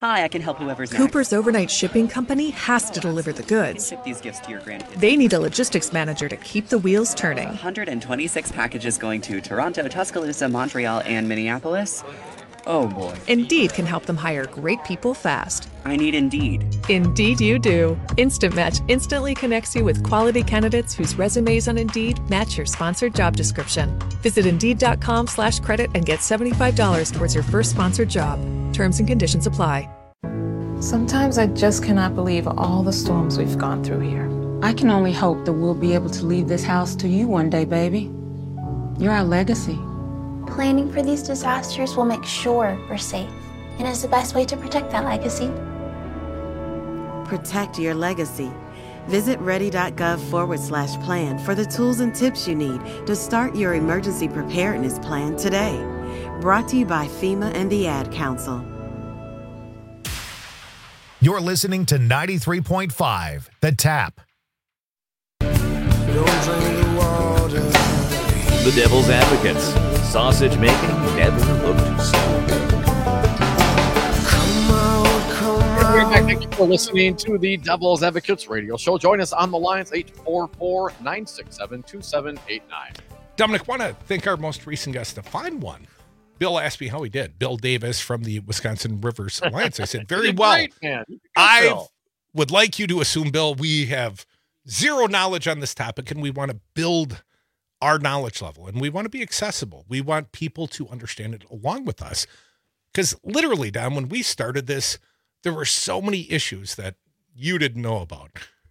[SPEAKER 14] Hi, I can help whoever's next.
[SPEAKER 15] Cooper's overnight shipping company has to deliver the goods.
[SPEAKER 14] Ship these gifts to your grandkids.
[SPEAKER 15] They need a logistics manager to keep the wheels turning.
[SPEAKER 14] one hundred twenty-six packages going to Toronto, Tuscaloosa, Montreal, and Minneapolis. Oh boy.
[SPEAKER 15] Indeed can help them hire great people fast.
[SPEAKER 14] I need Indeed.
[SPEAKER 15] Indeed you do. Instant Match instantly connects you with quality candidates whose resumes on Indeed match your sponsored job description. Visit Indeed.com slash credit and get seventy-five dollars towards your first sponsored job. Terms and conditions apply.
[SPEAKER 16] Sometimes I just cannot believe all the storms we've gone through here.
[SPEAKER 24] I can only hope that we'll be able to leave this house to you one day, baby. You're our legacy.
[SPEAKER 25] Planning for these disasters will make sure we're safe, and is the best way to protect that legacy.
[SPEAKER 26] Protect your legacy. Visit ready.gov forward slash plan for the tools and tips you need to start your emergency preparedness plan today. Brought to you by FEMA and the Ad Council.
[SPEAKER 1] You're listening to ninety-three point five, The Tap.
[SPEAKER 22] The Devil's Advocates. Sausage making never looked so good.
[SPEAKER 17] We're back. Thank you for listening to the Devil's Advocates radio show. Join us on the lines, eight four four, nine six seven, two seven eight nine.
[SPEAKER 6] Dominic, want to thank our most recent guest to find one. Bill asked me how he did. Bill Davis from the Wisconsin Rivers Alliance. I said, very well.
[SPEAKER 17] Great, man.
[SPEAKER 6] I
[SPEAKER 17] Bill.
[SPEAKER 6] would like you to assume, Bill, we have zero knowledge on this topic, and we want to build our knowledge level, and we want to be accessible. We want people to understand it along with us. Because literally, Dom, when we started this, there were so many issues that you didn't know about,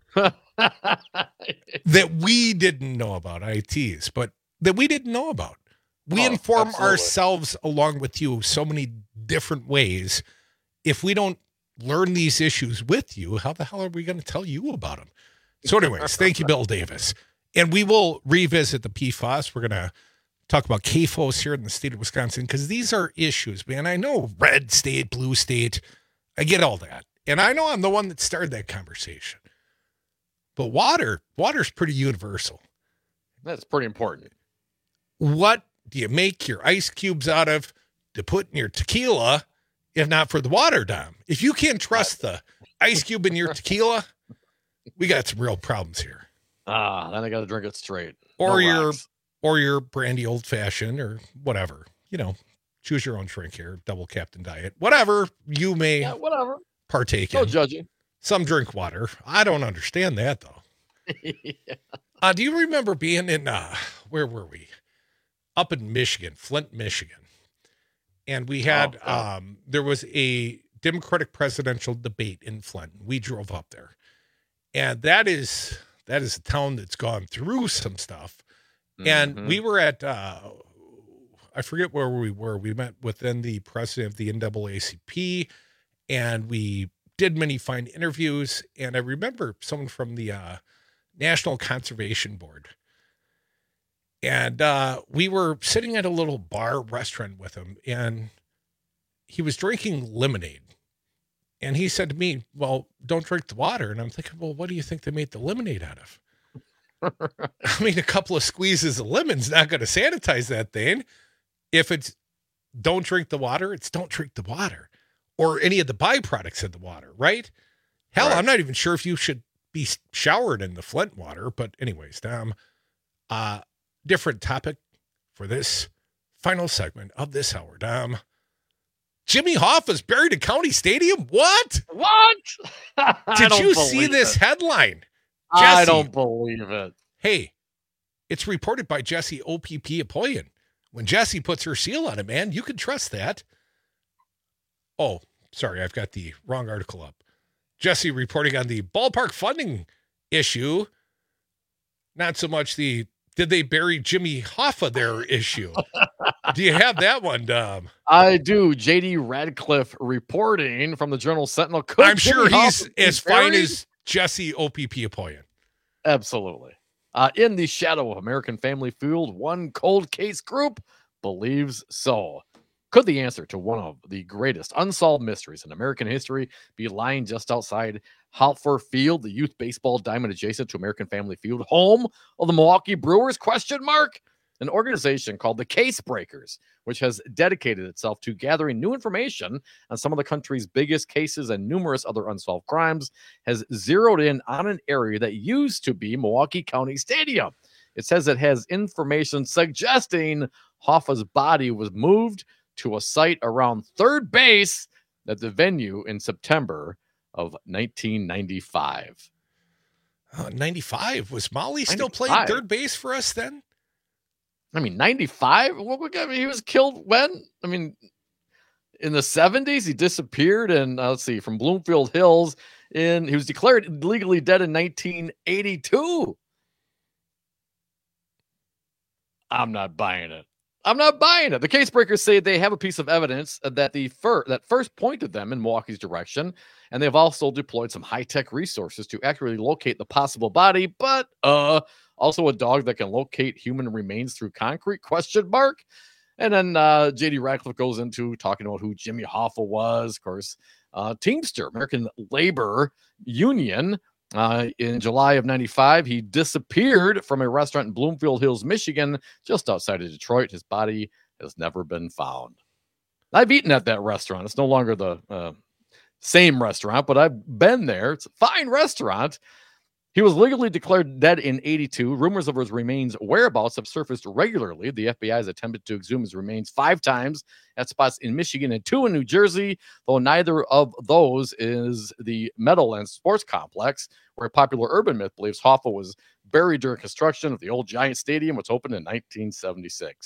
[SPEAKER 6] that we didn't know about, I tease, but that we didn't know about. We oh, inform absolutely. ourselves along with you so many different ways. If we don't learn these issues with you, how the hell are we going to tell you about them? So anyways, thank you, Bill Davis. And we will revisit the P FAS. We're going to talk about K F O S here in the state of Wisconsin, because these are issues, man. I know red state, blue state. I get all that. And I know I'm the one that started that conversation. But water, water's pretty universal.
[SPEAKER 17] That's pretty important.
[SPEAKER 6] What do you make your ice cubes out of to put in your tequila, if not for the water, Dom? If you can't trust the ice cube in your tequila, we got some real problems here.
[SPEAKER 17] Ah, then I got to drink it straight.
[SPEAKER 6] Or
[SPEAKER 17] no
[SPEAKER 6] your,
[SPEAKER 17] rocks.
[SPEAKER 6] or your brandy old fashioned or whatever, you know, choose your own drink here, double Captain Diet, whatever you may
[SPEAKER 17] yeah, whatever.
[SPEAKER 6] partake
[SPEAKER 17] no
[SPEAKER 6] in.
[SPEAKER 17] No judging.
[SPEAKER 6] Some drink water. I don't understand that though. yeah. uh, do you remember being in, uh, where were we? Up in Michigan, Flint, Michigan. And we had, oh, oh. um, there was a Democratic presidential debate in Flint. We drove up there. And that is, that is a town that's gone through some stuff. Mm-hmm. And we were at, uh, I forget where we were. We met within the president of the N double A C P, and we did many fine interviews. And I remember someone from the uh, National Conservation Board. And uh, we were sitting at a little bar restaurant with him, and he was drinking lemonade. And he said to me, well, don't drink the water. And I'm thinking, well, what do you think they made the lemonade out of? I mean, a couple of squeezes of lemon's not going to sanitize that thing. If it's don't drink the water, it's don't drink the water or any of the byproducts of the water, right? Hell, right. I'm not even sure if you should be showered in the Flint water. But anyways, Dom, uh, different topic for this final segment of this hour, Dom. Jimmy Hoffa's buried at County Stadium? What?
[SPEAKER 17] What?
[SPEAKER 6] Did you see this
[SPEAKER 17] it.
[SPEAKER 6] headline?
[SPEAKER 17] Jesse, I don't believe it.
[SPEAKER 6] Hey, it's reported by Jesse O P P Apoyan. When Jesse puts her seal on it, man, you can trust that. Oh, sorry, I've got the wrong article up. Jesse reporting on the ballpark funding issue. Not so much the did they bury Jimmy Hoffa there issue. Do you have that one, Dom?
[SPEAKER 17] I do. J D Radcliffe reporting from the Journal Sentinel. Could
[SPEAKER 6] I'm
[SPEAKER 17] Jimmy
[SPEAKER 6] sure he's
[SPEAKER 17] Hoffa
[SPEAKER 6] as fine as Jesse O P P Apoyan.
[SPEAKER 17] Absolutely. Uh, in the shadow of American Family Feud, one cold case group believes so. Could the answer to one of the greatest unsolved mysteries in American history be lying just outside Halfor Field, the youth baseball diamond adjacent to American Family Field, home of the Milwaukee Brewers? Question mark. an organization called the Case Breakers, which has dedicated itself to gathering new information on some of the country's biggest cases and numerous other unsolved crimes, has zeroed in on an area that used to be Milwaukee County Stadium. It says it has information suggesting Hoffa's body was moved to a site around third base at the venue in September of nineteen ninety-five.
[SPEAKER 6] Uh, ninety-five? Was Molly still
[SPEAKER 17] ninety-five.
[SPEAKER 6] playing third base for us then?
[SPEAKER 17] I mean, ninety-five? What, I mean, he was killed when? I mean, in the seventies, he disappeared. And uh, let's see, from Bloomfield Hills. In he was declared legally dead in nineteen eighty-two. I'm not buying it. I'm not buying it. The Case Breakers say they have a piece of evidence that the fir- that first pointed them in Milwaukee's direction, and they've also deployed some high-tech resources to accurately locate the possible body, but uh, also a dog that can locate human remains through concrete, question mark. And then uh, J D Radcliffe goes into talking about who Jimmy Hoffa was, of course, uh, Teamster, American Labor Union. Uh, in July of ninety-five, he disappeared from a restaurant in Bloomfield Hills, Michigan, just outside of Detroit. His body has never been found. I've eaten at that restaurant. It's no longer the uh, same restaurant, but I've been there. It's a fine restaurant. He was legally declared dead in eighty-two. Rumors of his remains' whereabouts have surfaced regularly. The F B I has attempted to exhume his remains five times at spots in Michigan and two in New Jersey, though neither of those is the Meadowlands Sports Complex, where a popular urban myth believes Hoffa was buried during construction of the old Giant Stadium, which opened in nineteen seventy-six.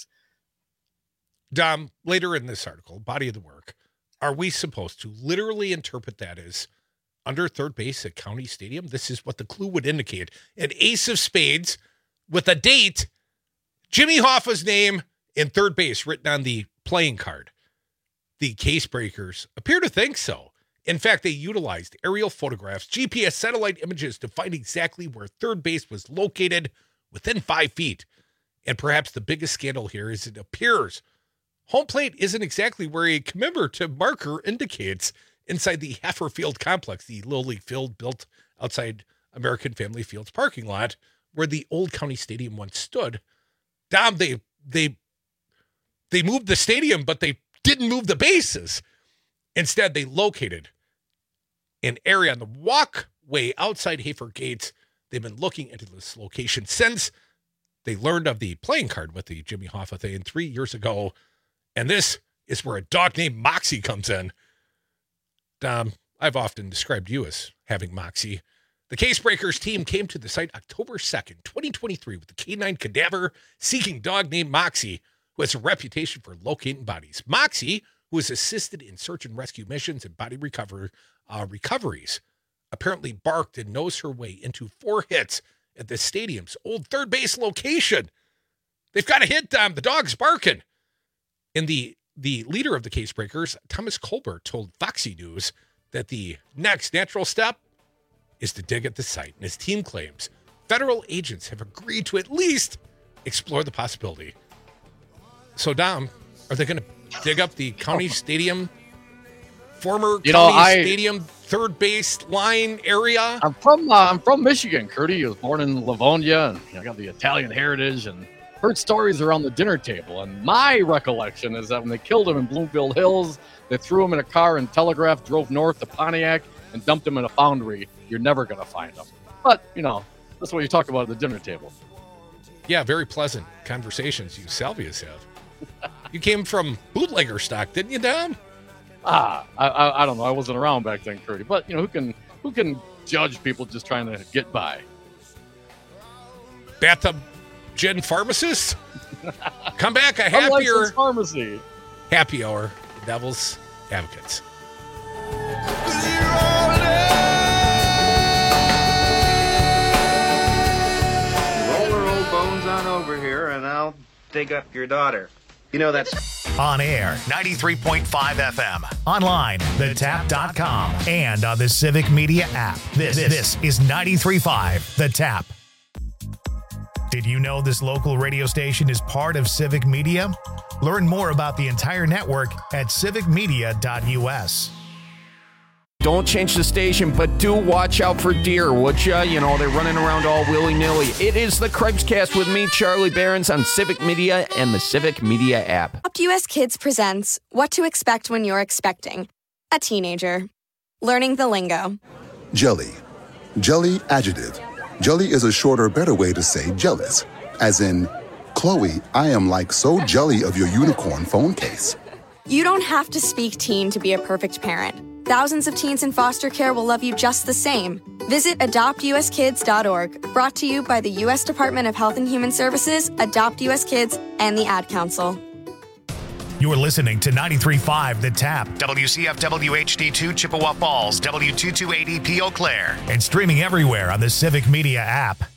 [SPEAKER 6] Dom, later in this article, body of the work, are we supposed to literally interpret that as under third base at County Stadium? This is what the clue would indicate. An ace of spades with a date, Jimmy Hoffa's name, and third base written on the playing card. The Case Breakers appear to think so. In fact, they utilized aerial photographs, G P S satellite images to find exactly where third base was located within five feet. And perhaps the biggest scandal here is it appears home plate isn't exactly where a commemorative marker indicates inside the Heifer Field complex, the Little League field built outside American Family Field's parking lot, where the old County Stadium once stood. Dom, they they they moved the stadium, but they didn't move the bases. Instead, they located an area on the walkway outside Heifer Gates. They've been looking into this location since they learned of the playing card with the Jimmy Hoffa thing three years ago. And this is where a dog named Moxie comes in. Dom, I've often described you as having moxie. The Case Breakers team came to the site October second, twenty twenty-three with the canine cadaver-seeking dog named Moxie, who has a reputation for locating bodies. Moxie, who has assisted in search and rescue missions and body recover, uh, recoveries, apparently barked and nosed her way into four hits at the stadium's old third base location. They've got a hit, Dom. The dog's barking. And the The leader of the Case Breakers, Thomas Colbert, told Foxy News that the next natural step is to dig at the site. And his team claims federal agents have agreed to at least explore the possibility. So, Dom, are they going to dig up the County Stadium, former
[SPEAKER 17] You
[SPEAKER 6] County
[SPEAKER 17] know, I-
[SPEAKER 6] Stadium third base line area?
[SPEAKER 17] I'm from uh, I'm from Michigan, Curdy. I was born in Livonia, and you know, I got the Italian heritage, and heard stories around the dinner table. And my recollection is that when they killed him in Bloomfield Hills, they threw him in a car and Telegraph, drove north to Pontiac, and dumped him in a foundry. You're never going to find him. But, you know, that's what you talk about at the dinner table.
[SPEAKER 6] Yeah, very pleasant conversations you Salvias have. You came from bootlegger stock, didn't you, Dom?
[SPEAKER 17] Ah, I, I, I don't know. I wasn't around back then, Curdy. But, you know, who can who can judge people just trying to get by?
[SPEAKER 6] Bathtub Gin Pharmacist? Come back, a happier
[SPEAKER 17] Unlicensed pharmacy.
[SPEAKER 6] Happy hour, Devil's Advocates.
[SPEAKER 2] Roll her old bones on over here, and I'll dig up your daughter. You know that's
[SPEAKER 1] On air, ninety-three point five F M. Online, the tap dot com. And on the Civic Media app. This, this is ninety-three point five The Tap. Did you know this local radio station is part of Civic Media? Learn more about the entire network at civic media dot U S.
[SPEAKER 4] don't change the station, but do watch out for deer, would ya? You know, they're running around all willy-nilly. It is the Cripescast with me, Charlie Behrens, on Civic Media and the Civic Media app.
[SPEAKER 18] Adopt U S Kids presents What to Expect When You're Expecting a Teenager. Learning the lingo.
[SPEAKER 19] Jelly. Jelly adjective. Jelly is a shorter, better way to say jealous. As in, Chloe, I am like so jelly of your unicorn phone case.
[SPEAKER 18] You don't have to speak teen to be a perfect parent. Thousands of teens in foster care will love you just the same. Visit adopt u s kids dot org, brought to you by the U S Department of Health and Human Services, Adopt U S Kids, and the Ad Council.
[SPEAKER 1] You're listening to ninety-three point five The Tap, W C F W H D two Chippewa Falls, W two two eight E P Eau Claire, and streaming everywhere on the Civic Media app.